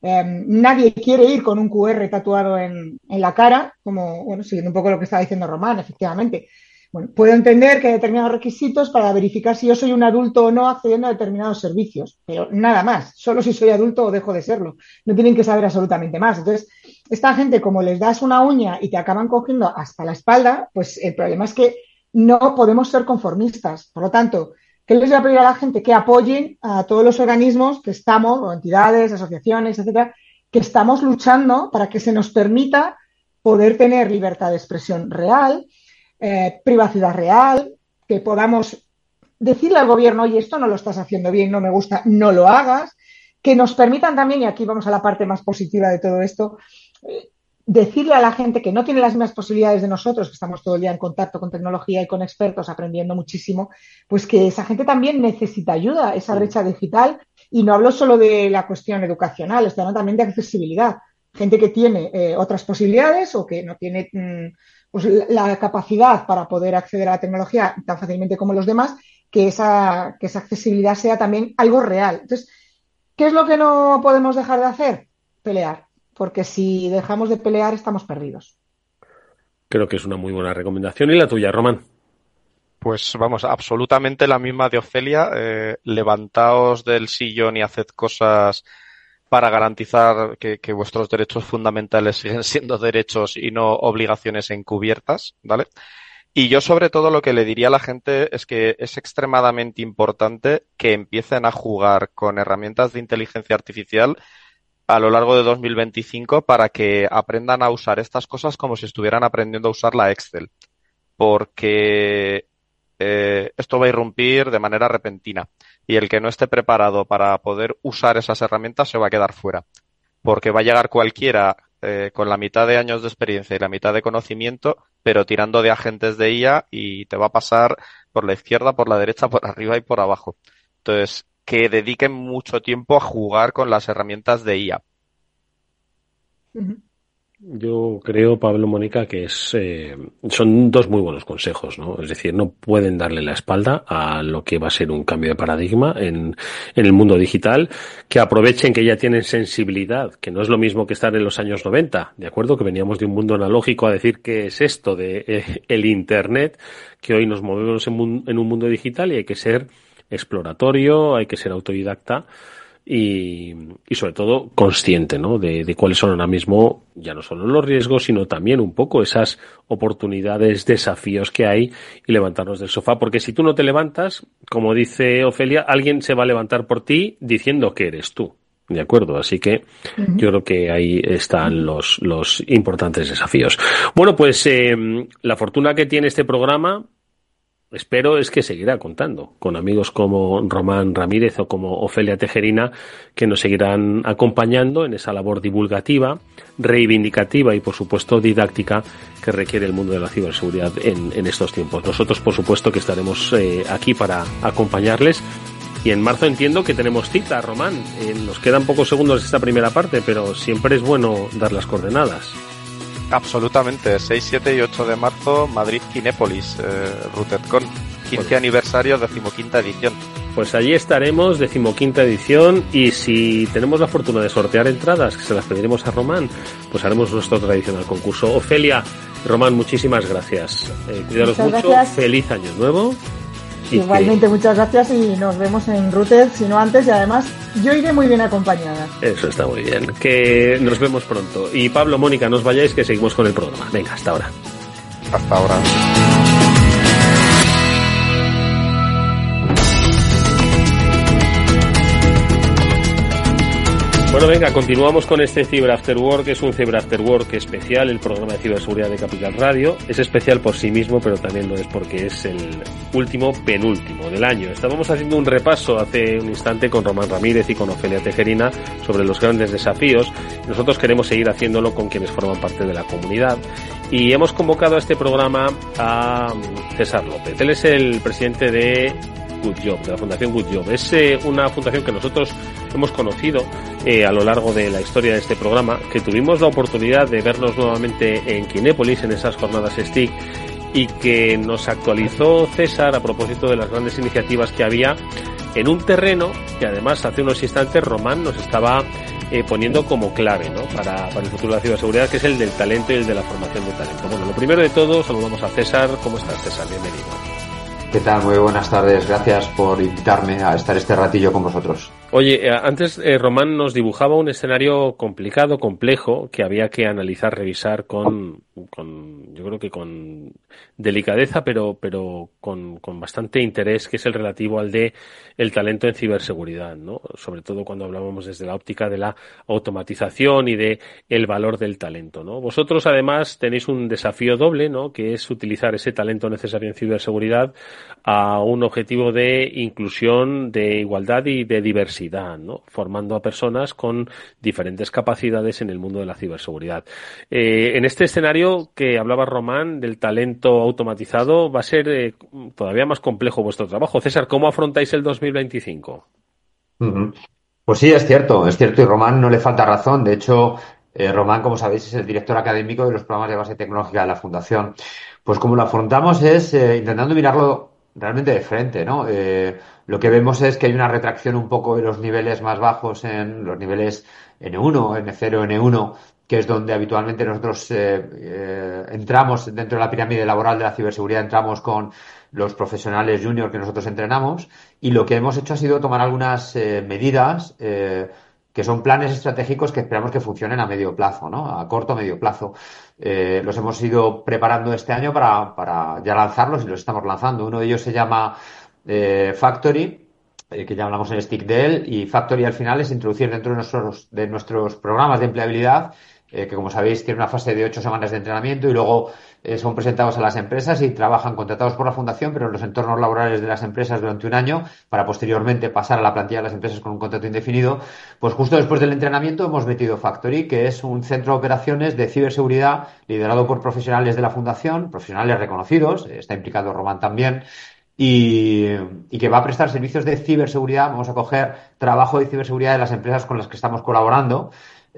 Nadie quiere ir con un QR tatuado en la cara, como, bueno, siguiendo un poco lo que estaba diciendo Román, efectivamente. Bueno, puedo entender que hay determinados requisitos para verificar si yo soy un adulto o no accediendo a determinados servicios, pero nada más, solo si soy adulto o dejo de serlo. No tienen que saber absolutamente más. Entonces, esta gente, como les das una uña y te acaban cogiendo hasta la espalda, pues el problema es que no podemos ser conformistas. Por lo tanto, ¿qué les voy a pedir a la gente? Que apoyen a todos los organismos que estamos, o entidades, asociaciones, etcétera, que estamos luchando para que se nos permita poder tener libertad de expresión real, privacidad real, que podamos decirle al gobierno, oye, esto no lo estás haciendo bien, no me gusta, no lo hagas, que nos permitan también, y aquí vamos a la parte más positiva de todo esto, decirle a la gente que no tiene las mismas posibilidades de nosotros, que estamos todo el día en contacto con tecnología y con expertos aprendiendo muchísimo, pues que esa gente también necesita ayuda, esa brecha digital, y no hablo solo de la cuestión educacional, estoy hablando también de accesibilidad. Gente que tiene otras posibilidades o que no tiene pues la capacidad para poder acceder a la tecnología tan fácilmente como los demás, que esa accesibilidad sea también algo real. Entonces, ¿qué es lo que no podemos dejar de hacer? Pelear, porque si dejamos de pelear estamos perdidos. Creo que es una muy buena recomendación. ¿Y la tuya, Román? Pues vamos, absolutamente la misma de Ofelia. Levantaos del sillón y haced cosas para garantizar que vuestros derechos fundamentales siguen siendo derechos y no obligaciones encubiertas, ¿vale? Y yo sobre todo lo que le diría a la gente es que es extremadamente importante que empiecen a jugar con herramientas de inteligencia artificial a lo largo de 2025 para que aprendan a usar estas cosas como si estuvieran aprendiendo a usar la Excel. Porque esto va a irrumpir de manera repentina y el que no esté preparado para poder usar esas herramientas se va a quedar fuera, porque va a llegar cualquiera con la mitad de años de experiencia y la mitad de conocimiento, pero tirando de agentes de IA y te va a pasar por la izquierda, por la derecha, por arriba y por abajo. Entonces, que dediquen mucho tiempo a jugar con las herramientas de IA. Yo creo, Pablo, Mónica, que son dos muy buenos consejos, ¿no? Es decir, no pueden darle la espalda a lo que va a ser un cambio de paradigma en el mundo digital, que aprovechen que ya tienen sensibilidad, que no es lo mismo que estar en los años 90, ¿de acuerdo? Que veníamos de un mundo analógico a decir qué es esto de el Internet, que hoy nos movemos en un mundo digital y hay que ser exploratorio, hay que ser autodidacta. Y sobre todo consciente, ¿no? De cuáles son ahora mismo ya no solo los riesgos, sino también un poco esas oportunidades, desafíos que hay y levantarnos del sofá. Porque si tú no te levantas, como dice Ofelia, alguien se va a levantar por ti diciendo que eres tú. ¿De acuerdo? Así que yo creo que ahí están los importantes desafíos. Bueno, pues la fortuna que tiene este programa, espero, es que seguirá contando con amigos como Román Ramírez o como Ofelia Tejerina, que nos seguirán acompañando en esa labor divulgativa, reivindicativa y, por supuesto, didáctica que requiere el mundo de la ciberseguridad en estos tiempos. Nosotros, por supuesto, que estaremos aquí para acompañarles. Y en marzo entiendo que tenemos cita, Román. Nos quedan pocos segundos de esta primera parte, pero siempre es bueno dar las coordenadas. Absolutamente, 6, 7 y 8 de marzo, Madrid Kinépolis, RootedCon, 15 aniversario, 15ª edición. Pues allí estaremos, 15ª edición, y si tenemos la fortuna de sortear entradas, que se las pediremos a Román, pues haremos nuestro tradicional concurso. Ofelia, Román, muchísimas gracias. Cuidaros mucho, gracias. Feliz año nuevo. Igualmente, muchas gracias y nos vemos en Rooted, si no antes, y además yo iré muy bien acompañada. Eso está muy bien, que nos vemos pronto. Y Pablo, Mónica, no os vayáis, que seguimos con el programa. Venga, hasta ahora. Hasta ahora. Bueno, venga, continuamos con este Cyber After Work. Es un Cyber After Work especial, el programa de ciberseguridad de Capital Radio. Es especial por sí mismo, pero también lo es porque es el penúltimo del año. Estábamos haciendo un repaso hace un instante con Román Ramírez y con Ofelia Tejerina sobre los grandes desafíos. Nosotros queremos seguir haciéndolo con quienes forman parte de la comunidad. Y hemos convocado a este programa a César López. Él es el presidente de Good Job, de la Fundación Good Job. Es una fundación que nosotros hemos conocido a lo largo de la historia de este programa, que tuvimos la oportunidad de vernos nuevamente en Kinépolis en esas jornadas STIC, y que nos actualizó César a propósito de las grandes iniciativas que había en un terreno que además hace unos instantes Román nos estaba poniendo como clave, ¿no?, para el futuro de la ciberseguridad, que es el del talento y el de la formación de talento. Bueno, lo primero de todo, saludamos a César. ¿Cómo estás, César? Bienvenido. ¿Qué tal? Muy buenas tardes. Gracias por invitarme a estar este ratillo con vosotros. Oye, antes Román nos dibujaba un escenario complicado, complejo, que había que analizar, revisar con yo creo que con delicadeza, pero con bastante interés, que es el relativo al de el talento en ciberseguridad, ¿no? Sobre todo cuando hablábamos desde la óptica de la automatización y de el valor del talento, ¿no? Vosotros además tenéis un desafío doble, ¿no?, que es utilizar ese talento necesario en ciberseguridad a un objetivo de inclusión, de igualdad y de diversidad, ¿no?, formando a personas con diferentes capacidades en el mundo de la ciberseguridad. En este escenario que hablaba Román del talento automatizado, va a ser todavía más complejo vuestro trabajo. César, ¿cómo afrontáis el 2025? Pues sí, es cierto, y Román no le falta razón. De hecho, Román, como sabéis, es el director académico de los programas de base tecnológica de la Fundación. Pues como lo afrontamos es intentando mirarlo realmente de frente, ¿no? Lo que vemos es que hay una retracción un poco de los niveles más bajos, en los niveles N1, N0, N1, que es donde habitualmente nosotros entramos dentro de la pirámide laboral de la ciberseguridad, entramos con los profesionales junior que nosotros entrenamos, y lo que hemos hecho ha sido tomar algunas medidas que son planes estratégicos que esperamos que funcionen a medio plazo, ¿no? A corto o medio plazo. Los hemos ido preparando este año para ya lanzarlos, y los estamos lanzando. Uno de ellos se llama Factory, que ya hablamos en STIC de él, y Factory al final es introducir dentro de nuestros programas de empleabilidad, que como sabéis tiene una fase de 8 semanas de entrenamiento, y luego son presentados a las empresas y trabajan contratados por la Fundación, pero en los entornos laborales de las empresas durante un año, para posteriormente pasar a la plantilla de las empresas con un contrato indefinido. Pues justo después del entrenamiento hemos metido Factory, que es un centro de operaciones de ciberseguridad liderado por profesionales de la Fundación, profesionales reconocidos, está implicado Román también, y que va a prestar servicios de ciberseguridad. Vamos a coger trabajo de ciberseguridad de las empresas con las que estamos colaborando,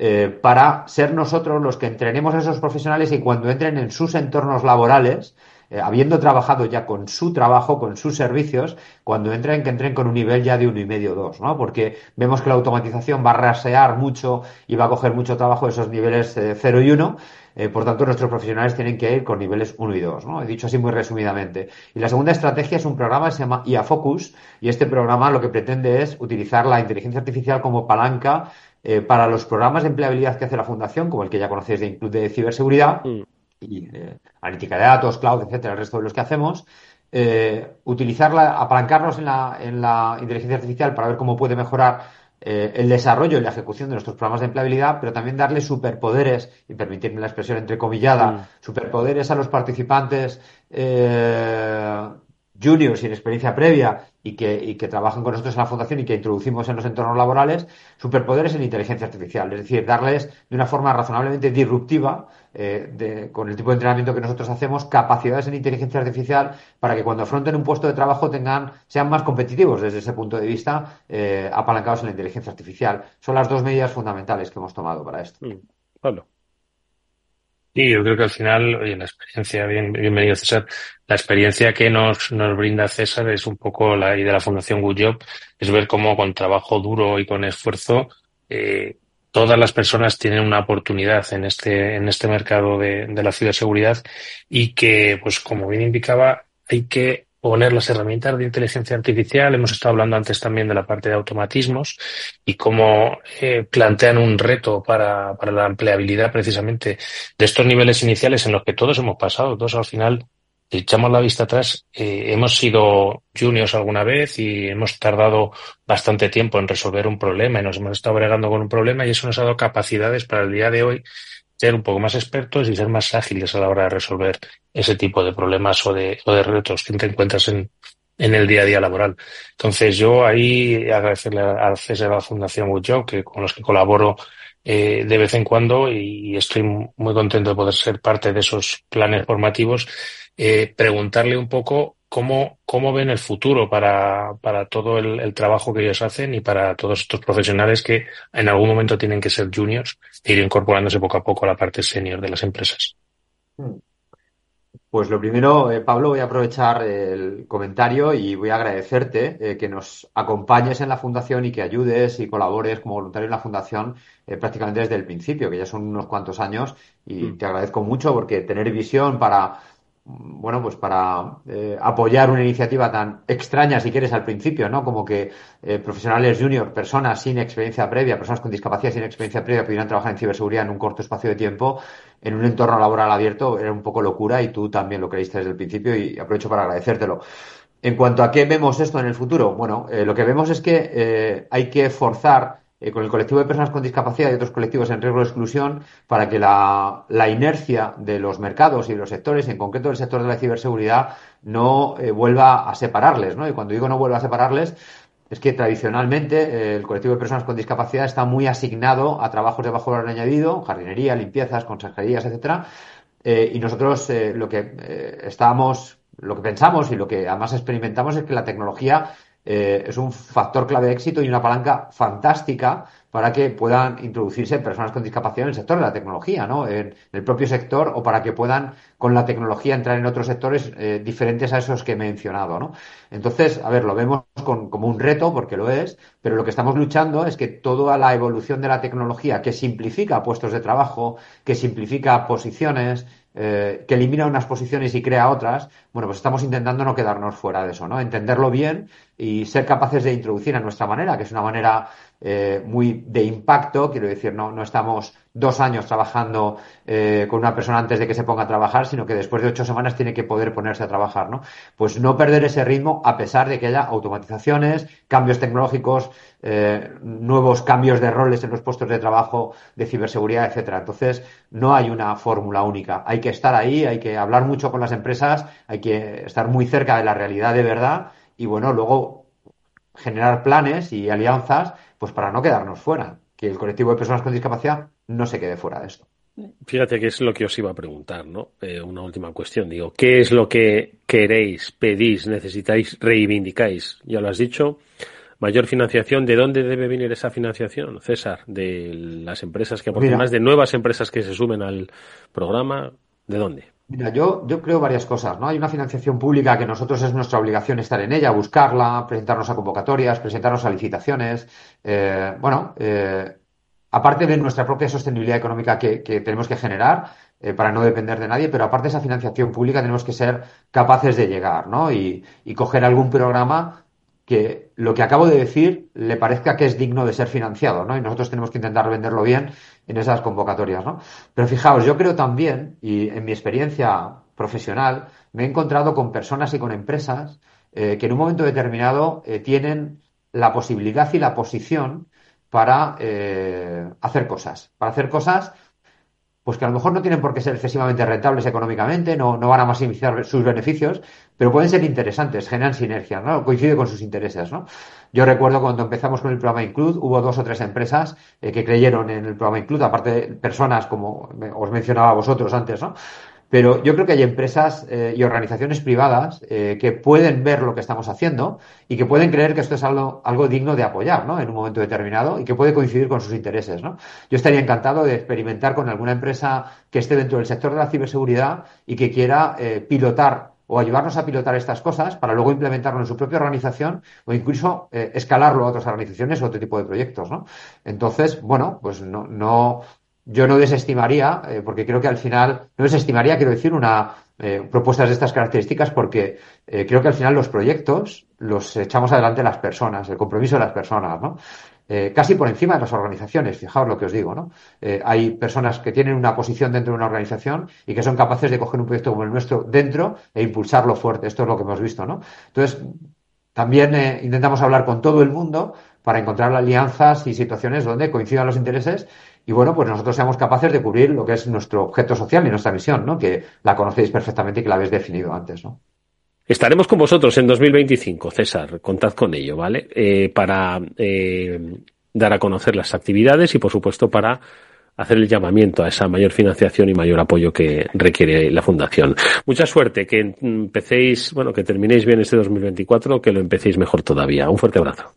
para ser nosotros los que entrenemos a esos profesionales, y cuando entren en sus entornos laborales, habiendo trabajado ya con su trabajo, con sus servicios, cuando entren, que entren con un nivel ya de 1,5, 2, ¿no? Porque vemos que la automatización va a rasear mucho y va a coger mucho trabajo de esos niveles 0 y 1. Por tanto, nuestros profesionales tienen que ir con niveles 1 y 2, ¿no? He dicho así muy resumidamente. Y la segunda estrategia es un programa que se llama IA Focus, y este programa lo que pretende es utilizar la inteligencia artificial como palanca para los programas de empleabilidad que hace la Fundación, como el que ya conocéis de Include de ciberseguridad, y analítica de datos, cloud, etcétera, el resto de los que hacemos. Utilizarla, apalancarnos en la inteligencia artificial para ver cómo puede mejorar el desarrollo y la ejecución de nuestros programas de empleabilidad, pero también darle superpoderes, y permitirme la expresión entrecomillada, superpoderes a los participantes juniors sin experiencia previa y que trabajan con nosotros en la Fundación y que introducimos en los entornos laborales, superpoderes en inteligencia artificial. Es decir, darles de una forma razonablemente disruptiva, con el tipo de entrenamiento que nosotros hacemos, capacidades en inteligencia artificial para que cuando afronten un puesto de trabajo sean más competitivos desde ese punto de vista, apalancados en la inteligencia artificial. Son las dos medidas fundamentales que hemos tomado para esto. Pablo. Sí, yo creo que al final, oye, la experiencia, bienvenido César, la experiencia que nos brinda César es un poco y de la Fundación Good Job, es ver cómo con trabajo duro y con esfuerzo, todas las personas tienen una oportunidad en este mercado de la ciberseguridad, y que, pues como bien indicaba, hay que poner las herramientas de inteligencia artificial. Hemos estado hablando antes también de la parte de automatismos y cómo plantean un reto para la empleabilidad precisamente de estos niveles iniciales en los que todos hemos pasado. Todos al final, si echamos la vista atrás, hemos sido juniors alguna vez y hemos tardado bastante tiempo en resolver un problema y nos hemos estado bregando con un problema, y eso nos ha dado capacidades para el día de hoy ser un poco más expertos y ser más ágiles a la hora de resolver ese tipo de problemas o de retos que te encuentras en el día a día laboral. Entonces yo ahí agradecerle a César, a la Fundación Good Job, con los que colaboro de vez en cuando, y estoy muy contento de poder ser parte de esos planes formativos, preguntarle un poco ¿Cómo ven el futuro para todo el trabajo que ellos hacen y para todos estos profesionales que en algún momento tienen que ser juniors e ir incorporándose poco a poco a la parte senior de las empresas? Pues lo primero, Pablo, voy a aprovechar el comentario y voy a agradecerte que nos acompañes en la Fundación y que ayudes y colabores como voluntario en la Fundación prácticamente desde el principio, que ya son unos cuantos años, y te agradezco mucho porque tener visión para, bueno, pues para apoyar una iniciativa tan extraña, si quieres, al principio, ¿no? Como que profesionales junior, personas sin experiencia previa, personas con discapacidad sin experiencia previa pudieran trabajar en ciberseguridad en un corto espacio de tiempo, en un entorno laboral abierto, era un poco locura y tú también lo creíste desde el principio y aprovecho para agradecértelo. En cuanto a qué vemos esto en el futuro, bueno, lo que vemos es que hay que forzar con el colectivo de personas con discapacidad y otros colectivos en riesgo de exclusión para que la inercia de los mercados y de los sectores, en concreto el sector de la ciberseguridad, no vuelva a separarles, ¿no? Y cuando digo no vuelva a separarles, es que tradicionalmente el colectivo de personas con discapacidad está muy asignado a trabajos de bajo valor añadido, jardinería, limpiezas, consejerías, etcétera, y nosotros lo que pensamos y lo que además experimentamos es que la tecnología es un factor clave de éxito y una palanca fantástica para que puedan introducirse personas con discapacidad en el sector de la tecnología, ¿no? En el propio sector, o para que puedan con la tecnología entrar en otros sectores diferentes a esos que he mencionado, ¿no? Entonces, a ver, lo vemos como un reto, porque lo es, pero lo que estamos luchando es que toda la evolución de la tecnología que simplifica puestos de trabajo, que simplifica posiciones, que elimina unas posiciones y crea otras, bueno, pues estamos intentando no quedarnos fuera de eso, ¿no? Entenderlo bien y ser capaces de introducir a nuestra manera, que es una manera muy de impacto, quiero decir, no estamos 2 años trabajando con una persona antes de que se ponga a trabajar, sino que después de 8 semanas tiene que poder ponerse a trabajar, ¿no? Pues no perder ese ritmo a pesar de que haya automatizaciones, cambios tecnológicos, nuevos cambios de roles en los puestos de trabajo de ciberseguridad, etcétera. Entonces, no hay una fórmula única. Hay que estar ahí, hay que hablar mucho con las empresas, hay que estar muy cerca de la realidad de verdad y, bueno, luego generar planes y alianzas pues para no quedarnos fuera, que el colectivo de personas con discapacidad no se quede fuera de esto. Fíjate que es lo que os iba a preguntar, ¿no? Una última cuestión, digo, ¿qué es lo que queréis, pedís, necesitáis, reivindicáis? Ya lo has dicho, mayor financiación. ¿De dónde debe venir esa financiación, César? ¿De las empresas que aportan más, de nuevas empresas que se sumen al programa? ¿De dónde? Mira, yo creo varias cosas, ¿no? Hay una financiación pública que nosotros es nuestra obligación estar en ella, buscarla, presentarnos a convocatorias, presentarnos a licitaciones. Aparte de nuestra propia sostenibilidad económica que tenemos que generar para no depender de nadie, pero aparte de esa financiación pública tenemos que ser capaces de llegar, ¿no? Y coger algún programa que lo que acabo de decir le parezca que es digno de ser financiado, ¿no? Y nosotros tenemos que intentar venderlo bien en esas convocatorias, ¿no? Pero fijaos, yo creo también, y en mi experiencia profesional, me he encontrado con personas y con empresas que en un momento determinado tienen la posibilidad y la posición para hacer cosas. Para hacer cosas pues que a lo mejor no tienen por qué ser excesivamente rentables económicamente, no van a maximizar sus beneficios, pero pueden ser interesantes, generan sinergias, ¿no? Coincide con sus intereses, ¿no? Yo recuerdo cuando empezamos con el programa Include, hubo 2 o 3 empresas que creyeron en el programa Include, aparte de personas como os mencionaba a vosotros antes, ¿no? Pero yo creo que hay empresas y organizaciones privadas que pueden ver lo que estamos haciendo y que pueden creer que esto es algo digno de apoyar, ¿no? En un momento determinado y que puede coincidir con sus intereses, ¿no? Yo estaría encantado de experimentar con alguna empresa que esté dentro del sector de la ciberseguridad y que quiera pilotar o ayudarnos a pilotar estas cosas para luego implementarlo en su propia organización o incluso escalarlo a otras organizaciones o otro tipo de proyectos, ¿no? Entonces, bueno, pues yo no desestimaría, porque creo que al final, no desestimaría, quiero decir, propuestas de estas características, porque creo que al final los proyectos los echamos adelante las personas, el compromiso de las personas, ¿no? Casi por encima de las organizaciones, fijaos lo que os digo, ¿no? Hay personas que tienen una posición dentro de una organización y que son capaces de coger un proyecto como el nuestro dentro e impulsarlo fuerte. Esto es lo que hemos visto, ¿no? Entonces, también intentamos hablar con todo el mundo para encontrar alianzas y situaciones donde coincidan los intereses y, bueno, pues nosotros seamos capaces de cubrir lo que es nuestro objeto social y nuestra misión, ¿no? Que la conocéis perfectamente y que la habéis definido antes, ¿no? Estaremos con vosotros en 2025, César, contad con ello, ¿vale? Para dar a conocer las actividades y, por supuesto, para hacer el llamamiento a esa mayor financiación y mayor apoyo que requiere la Fundación. Mucha suerte, que empecéis, bueno, que terminéis bien este 2024, que lo empecéis mejor todavía. Un fuerte abrazo.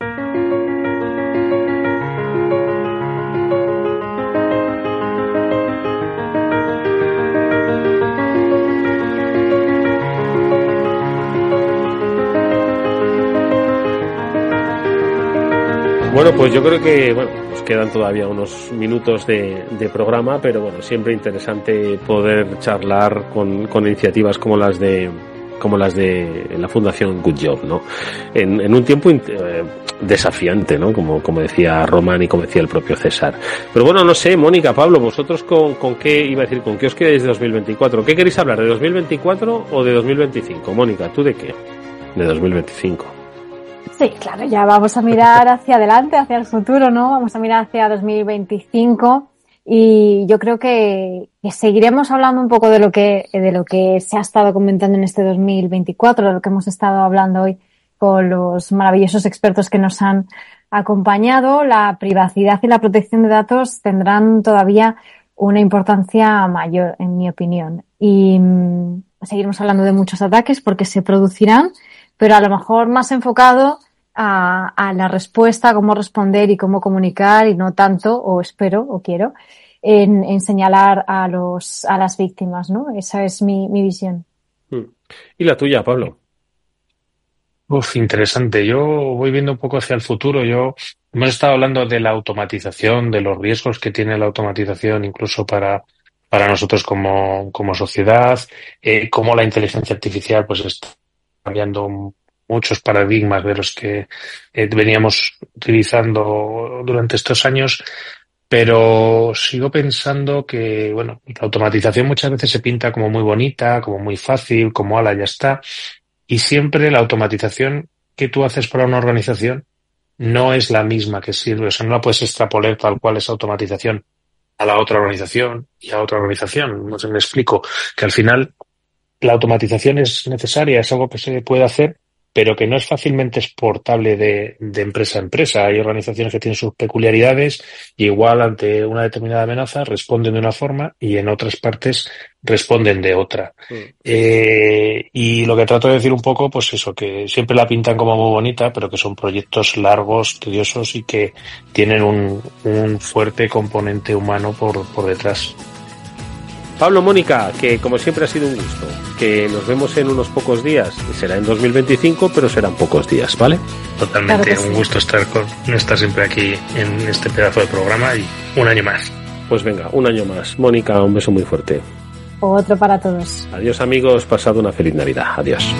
Bueno, pues yo creo que nos quedan todavía unos minutos de programa, pero bueno, siempre interesante poder charlar con iniciativas como las de la Fundación Good Job, ¿no? En un tiempo desafiante, ¿no? Como decía Román y como decía el propio César. Pero bueno, no sé, Mónica, Pablo, vosotros con qué os quedáis de 2024? ¿Qué queréis hablar, de 2024 o de 2025? Mónica, ¿tú de qué? De 2025. Sí, claro, ya vamos a mirar hacia adelante, hacia el futuro, ¿no? Vamos a mirar hacia 2025 y yo creo que seguiremos hablando un poco de lo que se ha estado comentando en este 2024, de lo que hemos estado hablando hoy con los maravillosos expertos que nos han acompañado. La privacidad y la protección de datos tendrán todavía una importancia mayor, en mi opinión. Y seguiremos hablando de muchos ataques porque se producirán, pero a lo mejor más enfocado a la respuesta, cómo responder y cómo comunicar, y no tanto, o espero, o quiero, en señalar a las víctimas, ¿no? Esa es mi visión. ¿Y la tuya, Pablo? Interesante. Yo voy viendo un poco hacia el futuro. Hemos estado hablando de la automatización, de los riesgos que tiene la automatización, incluso para nosotros como sociedad, cómo la inteligencia artificial pues está cambiando muchos paradigmas de los que veníamos utilizando durante estos años, pero sigo pensando que, bueno, la automatización muchas veces se pinta como muy bonita, como muy fácil, como ala, ya está, y siempre la automatización que tú haces para una organización no es la misma que sirve, o sea, no la puedes extrapolar tal cual esa automatización a la otra organización y a otra organización. No sé, me explico, que al final la automatización es necesaria, es algo que se puede hacer, pero que no es fácilmente exportable de empresa a empresa. Hay organizaciones que tienen sus peculiaridades y igual ante una determinada amenaza responden de una forma y en otras partes responden de otra. Y lo que trato de decir un poco, pues eso, que siempre la pintan como muy bonita, pero que son proyectos largos, tediosos y que tienen un fuerte componente humano por detrás. Pablo, Mónica, que como siempre ha sido un gusto, que nos vemos en unos pocos días, será en 2025, pero serán pocos días, ¿vale? Totalmente, Claro que un gusto estar siempre aquí en este pedazo de programa y un año más. Pues venga, un año más. Mónica, un beso muy fuerte. Otro para todos. Adiós, amigos, pasad una feliz Navidad. Adiós.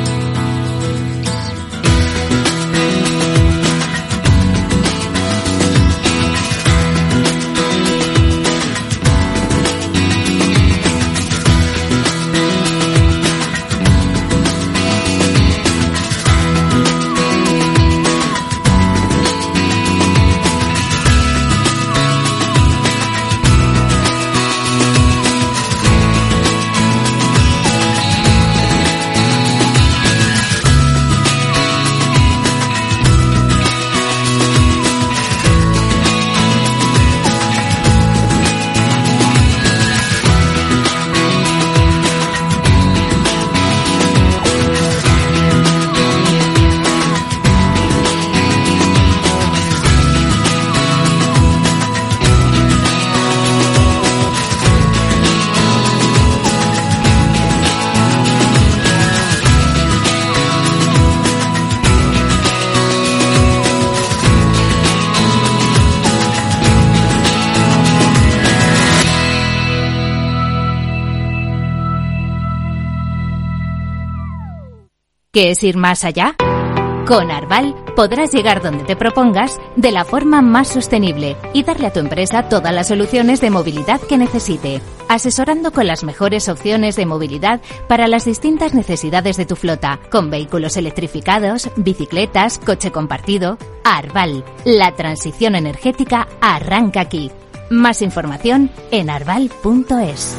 ¿Qué es ir más allá? Con Arval podrás llegar donde te propongas de la forma más sostenible y darle a tu empresa todas las soluciones de movilidad que necesite, asesorando con las mejores opciones de movilidad para las distintas necesidades de tu flota, con vehículos electrificados, bicicletas, coche compartido. Arval, la transición energética arranca aquí. Más información en arval.es.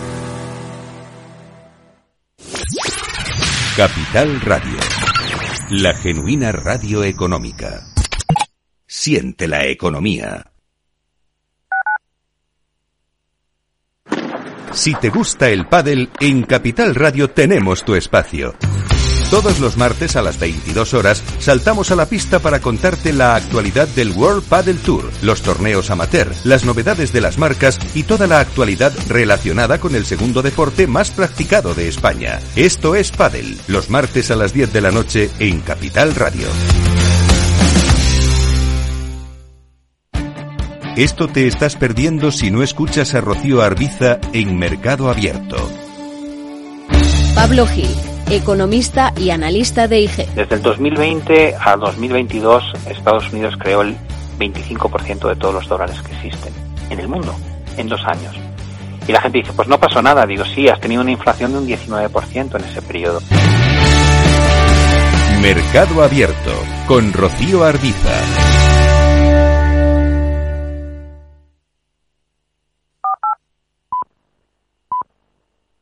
Capital Radio, la genuina radio económica. Siente la economía. Si te gusta el pádel, en Capital Radio tenemos tu espacio. Todos los martes a las 22 horas saltamos a la pista para contarte la actualidad del World Padel Tour, los torneos amateur, las novedades de las marcas y toda la actualidad relacionada con el segundo deporte más practicado de España. Esto es Padel, los martes a las 10 de la noche en Capital Radio. Esto te estás perdiendo si no escuchas a Rocío Arbiza en Mercado Abierto. Pablo Gil, economista y analista de IG. Desde el 2020 a 2022, Estados Unidos creó el 25% de todos los dólares que existen en el mundo, en 2 años. Y la gente dice, pues no pasó nada. Digo, sí, has tenido una inflación de un 19% en ese periodo. Mercado Abierto, con Rocío Arbiza.